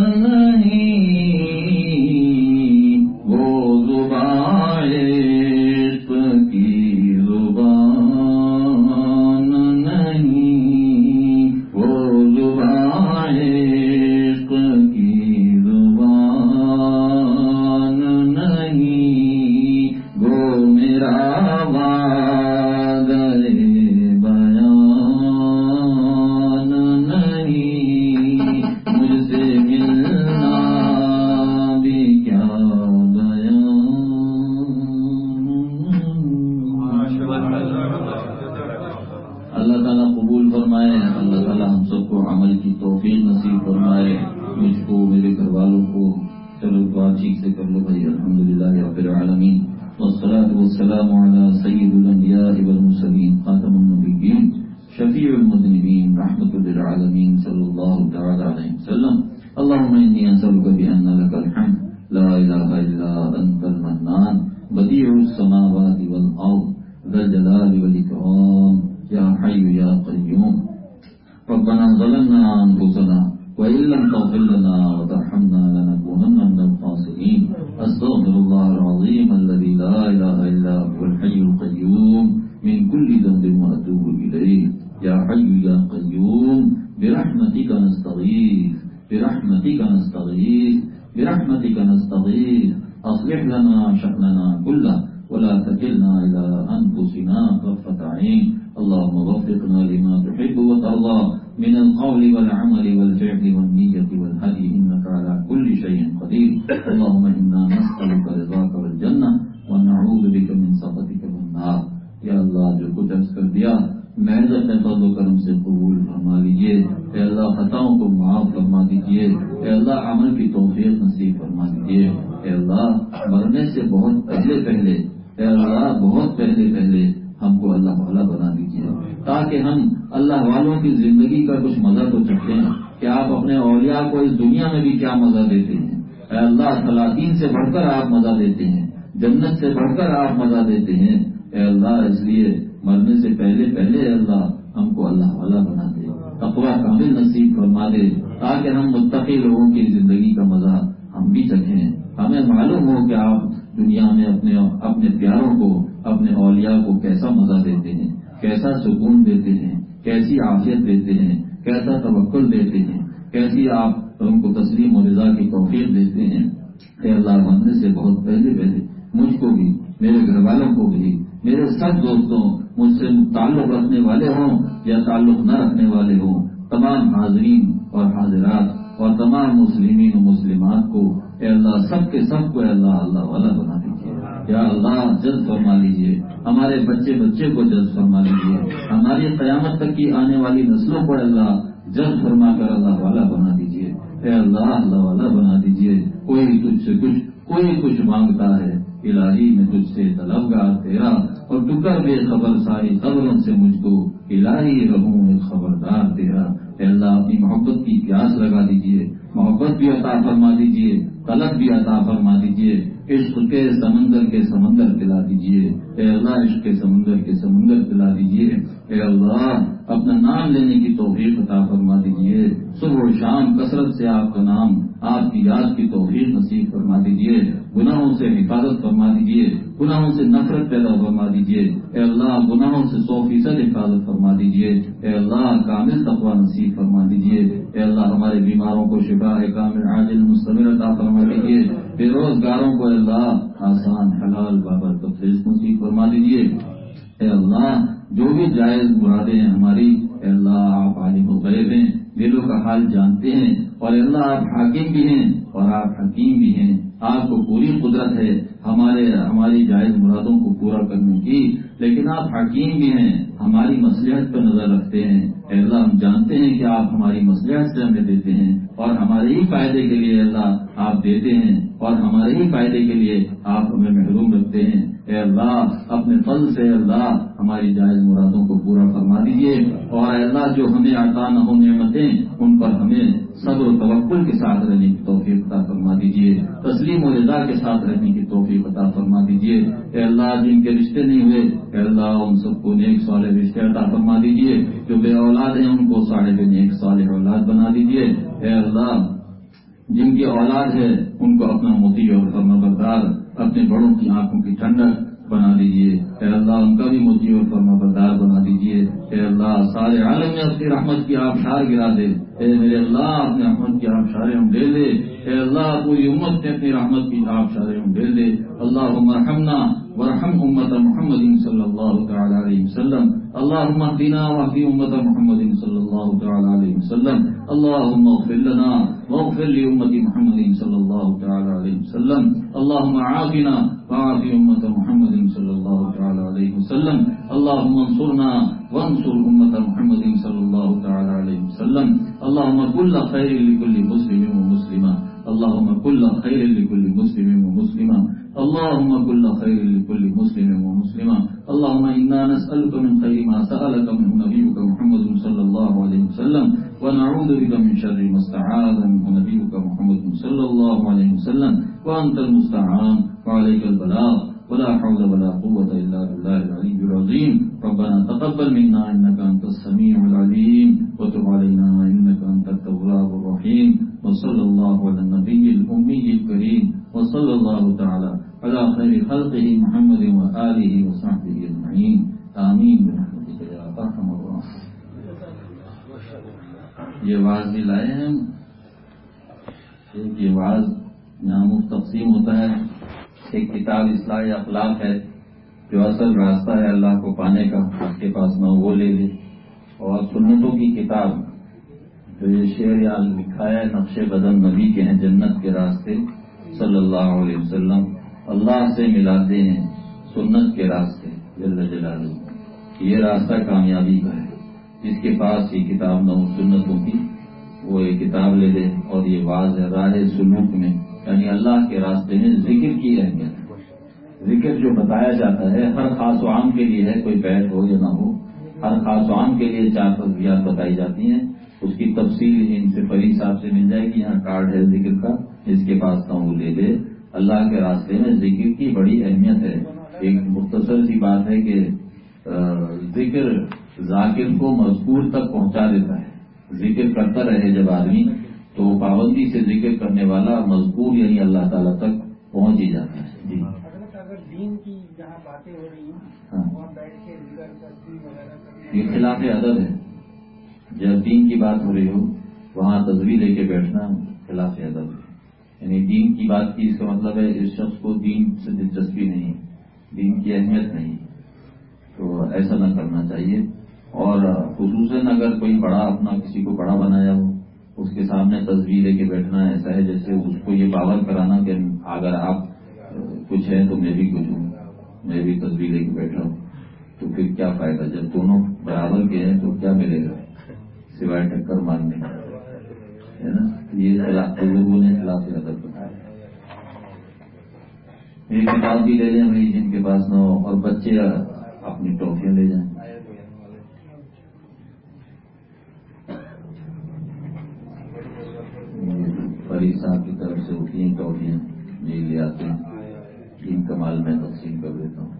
رب العالمين والصلاة والسلام على سيد الأنبياء والمرسلين خاتم النبيين شفيع المذنبين رحمة للعالمين صلى الله تعالى عليه وسلم. اللهم إني أسألك بأن لك الحمد لا إله إلا أنت المنان بديع السماوات والأرض ذا الجلال والإكرام يا حي يا قيوم. ربنا ظلمنا أنفسنا وإن لم تغفر لنا وترحمنا لنكونن من الخاسرين. أستغفر الله العظيم الذي لا إله إلا هو الحي القيوم من كل ذنب وأتوب إليه. يا حي يا قيوم برحمتك نستغيث برحمتك نستغيث برحمتك نستغيث أصلح لنا شأننا كله ولا تكلنا إلى أنفسنا طرفة عين. اللهم وفقنا لما تحب وترضى من القول والعمل والفعل والنية والهدي إنك على كل شيء قدير. اللهم إنا نسألك رضاك والجنة ونعوذ بك من سخطك والنار. یا اللہ جو کچھ عرض کر دیا محض اپنے فضل و کرم سے قبول فرما لیجیے. اے اللہ خطاؤں کو معاف فرما دیجیے. اے اللہ عمل کی توفیق نصیب فرما دیجیے. اے اللہ مرنے سے بہت پہلے اے اللہ بہت پہلے ہم کو اللہ والا بنا دیجیے تاکہ ہم اللہ والوں کی زندگی کا کچھ مزہ تو چکھیں کہ آپ اپنے اولیاء کو اس دنیا میں بھی کیا مزہ دیتے ہیں. اے اللہ سلاطین سے بڑھ کر آپ مزہ دیتے ہیں, جنت سے بڑھ کر آپ مزہ دیتے ہیں. اے اللہ اس لیے مرنے سے پہلے اے اللہ ہم کو اللہ والا بنا دے, تقویٰ کامل نصیب فرما دے تاکہ ہم متقی لوگوں کی زندگی کا مزہ ہم بھی چکھیں. ہمیں معلوم ہو کہ آپ دنیا میں اپنے پیاروں کو اپنے اولیاء کو کیسا مزہ دیتے ہیں, کیسا سکون دیتے ہیں, کیسی عافیت دیتے ہیں, کیسا توکل دیتے ہیں, کیسی آپ ان کو تسلیم و رضا کی توفیق دیتے ہیں. اے اللہ مرنے سے بہت پہلے مجھ کو بھی, میرے گھر والوں کو بھی, میرے سب دوستوں, مجھ سے تعلق رکھنے والے ہوں یا تعلق نہ رکھنے والے ہوں, تمام حاضرین اور حاضرات اور تمام مسلمین و مسلمات کو اے اللہ سب کے سب کو اے اللہ اللہ والا بنا دیجیے. یا اللہ جلد فرما لیجیے, ہمارے بچے کو جلد فرما لیجیے, ہماری قیامت تک کی آنے والی نسلوں کو اللہ جلد فرما کر اللہ والا بنا دیجیے. اے اللہ اللہ والا بنا دیجیے. کوئی کچھ مانگتا ہے, الہی میں تجھ سے طلبگار تیرا اور ٹکر بے خبر ساری خبروں سے مجھ کو الہی رہوں ایک خبردار تیرا. اے اللہ اپنی محبت کی پیاس لگا دیجیے, محبت بھی عطا فرما دیجیے, طلب بھی عطا فرما دیجیے, عشق کے سمندر پلا دیجیے. اے اللہ عشق کے سمندر پلا دیجیے. اے اللہ اپنا نام لینے کی توفیق عطا فرما دیجیے. صبح و شام کثرت سے آپ کا نام, آپ کی یاد کی توفیق نصیب فرما دیجیے. گناہوں سے حفاظت فرما دیجیے, گناہوں سے نفرت پیدا فرما دیجیے. اے اللہ گناہوں سے 100% حفاظت فرما دیجیے. اے اللہ کامل تقویٰ نصیب فرما دیجیے. اے اللہ ہمارے بیماروں کو شفا کامل عاجل مستمر عطا فرما دیجیے. بے روزگاروں کو اے اللہ آسان حلال بابرکت رزق نصیب فرما دیجیے. اے اللہ جو بھی جائز مرادیں ہیں ہماری, اے اللہ آپ عالم الغیب ہیں, دلوں کا حال جانتے ہیں, اور اے اللہ آپ حاکم بھی ہیں اور آپ حکیم بھی ہیں. آپ کو پوری قدرت ہے ہماری جائز مرادوں کو پورا کرنے کی, لیکن آپ حکیم بھی ہیں, ہماری مصلحت پر نظر رکھتے ہیں. اے اللہ ہم جانتے ہیں کہ آپ ہماری مصلحت سے ہمیں دیتے ہیں اور ہمارے ہی فائدے کے لیے اللہ آپ دیتے ہیں اور ہمارے ہی فائدے کے لیے آپ ہمیں محروم رکھتے ہیں. اے اللہ اپنے فضل سے اللہ ہماری جائز مرادوں کو پورا فرما دیجیے. اور اے اللہ جو ہمیں عطا نہ ہو نعمتیں ان پر ہمیں صبر و توکل کے ساتھ رہنے کی توفیق عطا فرما دیجیے, تسلیم و رضا کے ساتھ رہنے کی توفیق عطا فرما دیجیے. اے اللہ جن کے رشتے نہیں ہوئے اے اللہ ان سب کو نیک صالح رشتے عطا فرما دیجیے. جو بے اولاد ہیں ان کو صاحب نیک صالح اولاد بنا دیجیے. اے اللہ جن کی اولاد ہے ان کو اپنا مطیع اور فرمانبردار, اپنے بڑوں کی آنکھوں کی ٹھنڈک بنا دیجیے. اے اللہ ان کا بھی مطیع اور فرمانبردار بنا دیجیے. اے اللہ سارے عالم میں اپنی رحمت کی آبشار گرا دے. اے میرے اللہ اپنے رحمت کی آبشاریں ہم ڈیل دے. اے اللہ پوری امت نے اپنی رحمت کی آبشاریں ہم ڈیل دے. اللہم ارحمنا وارحم امت محمد صلی اللہ تعالی علیہ وسلم. اللہم اهدنا واهد امت محمد صلی اللہ تعالی علیہ وسلم. اللہم اغفر لنا واغفر لامت محمد صلی اللہ تعالی علیہ وسلم. اللہم عافنا وعاف امت محمد صلی اللہ تعالی علیہ وسلم. اللہم انصرنا وانصر امت محمد صلی اللہ تعالی علیہ وسلم. اللہم کل خیر لکل مسلم ومسلمہ. اللهم كل خير لكل مسلم ومسلمة اللهم كل خير لكل مسلم ومسلمة اللهم إنا نسألك من خير ما سألك منه نبيك محمد صلى الله عليه وسلم ونعوذ بك من شر ما استعاذ منه نبيك محمد صلى الله عليه وسلم وأنت المستعان وعليك البلاغ ولا حول ولا قوة إلا بالله العلي العظيم ربنا تقبل منا إنك أنت السميع العليم وتب علينا إنك أنت التواب الرحيم وصلى الله على النبي الأمي الكريم وصلى الله تعالى على خير خلقه محمد وآله وصحبه أجمعين آمين برحمتك يا أرحم الراحمين. یہ واعظ بھی لائے ہیں ہم. یہ واعظ ناموف تقسیم ہوتا ہے. ایک کتاب اصلاح اخلاق ہے جو اصل راستہ ہے اللہ کو پانے کا، اس کے پاس نہ وہ لے لے. اور سنتوں کی کتاب جو یہ شعر یا لکھا ہے نقش بدن نبی کے ہیں، جنت کے راستے صلی اللہ علیہ وسلم اللہ سے ملاتے ہیں سنت کے راستے جل جلالہ. یہ راستہ کامیابی کا ہے. جس کے پاس یہ کتاب نہ ہو سنتوں کی وہ یہ کتاب لے لے. اور یہ واضح ہے راہ سلوک میں، یعنی اللہ کے راستے میں ذکر کی اہمیت. ذکر جو بتایا جاتا ہے ہر خاص و عام کے لیے ہے، کوئی بیت ہو یا نہ ہو، ہر خاص و عام کے لیے 4 تذکیرات بتائی جاتی ہیں. اس کی تفصیل ان سے فرید صاحب سے مل جائے گی. یہاں کارڈ ہے ذکر کا، جس کے پاس نہ وہ لے لے. اللہ کے راستے میں ذکر کی بڑی اہمیت ہے. ایک مختصر سی بات ہے کہ ذکر ذاکر کو مذکور تک پہنچا دیتا ہے. ذکر کرتا رہے جب آدمی تو پابندی سے ذکر کرنے والا مذکور یعنی اللہ تعالیٰ تک پہنچ ہی جاتا ہے. جی اگر دین کی جہاں باتیں ہو رہی ہیں وہاں بیٹھ کے ذکر تسبیح وغیرہ یہ خلاف ادب ہے. جب دین کی بات ہو رہی ہو وہاں تسبیح لے کے بیٹھنا خلاف ادب ہے. یعنی دین کی بات کی اس کا مطلب ہے اس شخص کو دین سے دلچسپی نہیں، دین کی اہمیت نہیں، تو ایسا نہ کرنا چاہیے. اور خصوصاً اگر کوئی بڑا اپنا کسی کو بڑا بنایا ہو اس کے سامنے تسبیح لے کے بیٹھنا ایسا ہے جیسے اس کو یہ باور کرانا کہ اگر آپ کچھ ہیں تو میں بھی کچھ ہوں، میں بھی تسبیح لے کے بیٹھا ہوں. تو پھر کیا فائدہ؟ جب دونوں برابر کے ہیں تو کیا ملے گا سوائے ٹکر مارنے کا، ہے نا. یہ بزرگوں نے خلاف ادب بتایا. یہ کتاب بھی لے لیں بھائی جن کے پاس نہ ہو، اور بچے اپنی ٹافیاں لے جائیں. فرید صاحب کی طرف سے ہوتی ہیں ٹافیاں، یہ لے آتے ہیں. ان کمال میں تقسیم کر دیتا ہوں.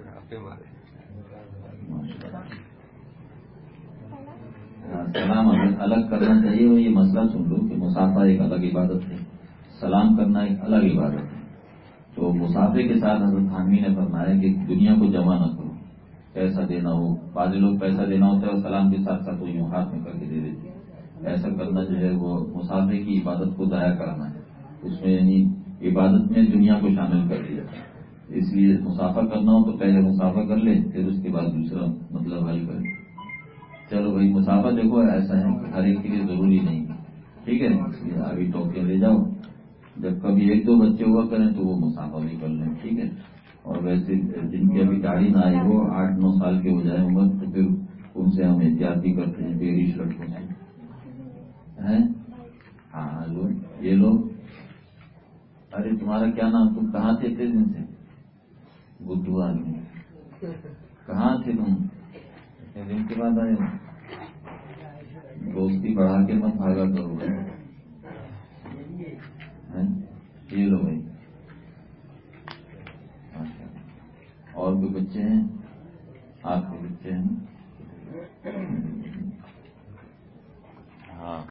سلام الگ کرنا چاہیے. وہ یہ مسئلہ سن لو کہ مسافہ ایک الگ عبادت ہے، سلام کرنا ایک الگ عبادت ہے. تو مسافے کے ساتھ حضرت تھانوی نے فرمایا کہ دنیا کو جمع نہ کرو. پیسہ دینا ہو، بعض لوگ پیسہ دینا ہوتا ہے اور سلام کے ساتھ ساتھ وہ یوں ہاتھ میں کر کے دے دیتے. ایسا کرنا جو ہے وہ مسافے کی عبادت کو ضائع کرنا ہے. اس میں یعنی عبادت میں دنیا کو شامل کر دیا. اس لیے مسافہ کرنا ہو تو پہلے مسافہ کر لیں، پھر اس کے بعد دوسرا مطلب حل کریں. چلو بھائی مسافہ دیکھو ایسا ہے کہ ہر ایک کے لیے ضروری نہیں، ٹھیک ہے. اس لیے ابھی ٹوپیاں لے جاؤ، جب کبھی 1-2 بچے ہوا کریں تو وہ مسافہ بھی کر لیں، ٹھیک ہے. اور ویسے جن کی ابھی گاڑی نہ آئی ہو 8-9 سال کے ہو جائے عمر تو پھر ان سے ہم احتیاط بھی کرتے ہیں بیریش لڑکوں سے. ہاں یہ لوگ ارے تمہارا کیا نام، تم کہاں تھے اتنے دن سے؟ بدھو آدمی کہاں تھے تم؟ اتنے دن کے بعد آئے. دوستی بڑھا کے مت بھاگا کرو. یہ لو بھائی. اور کوئی بچے ہیں؟ آپ کے بچے ہیں؟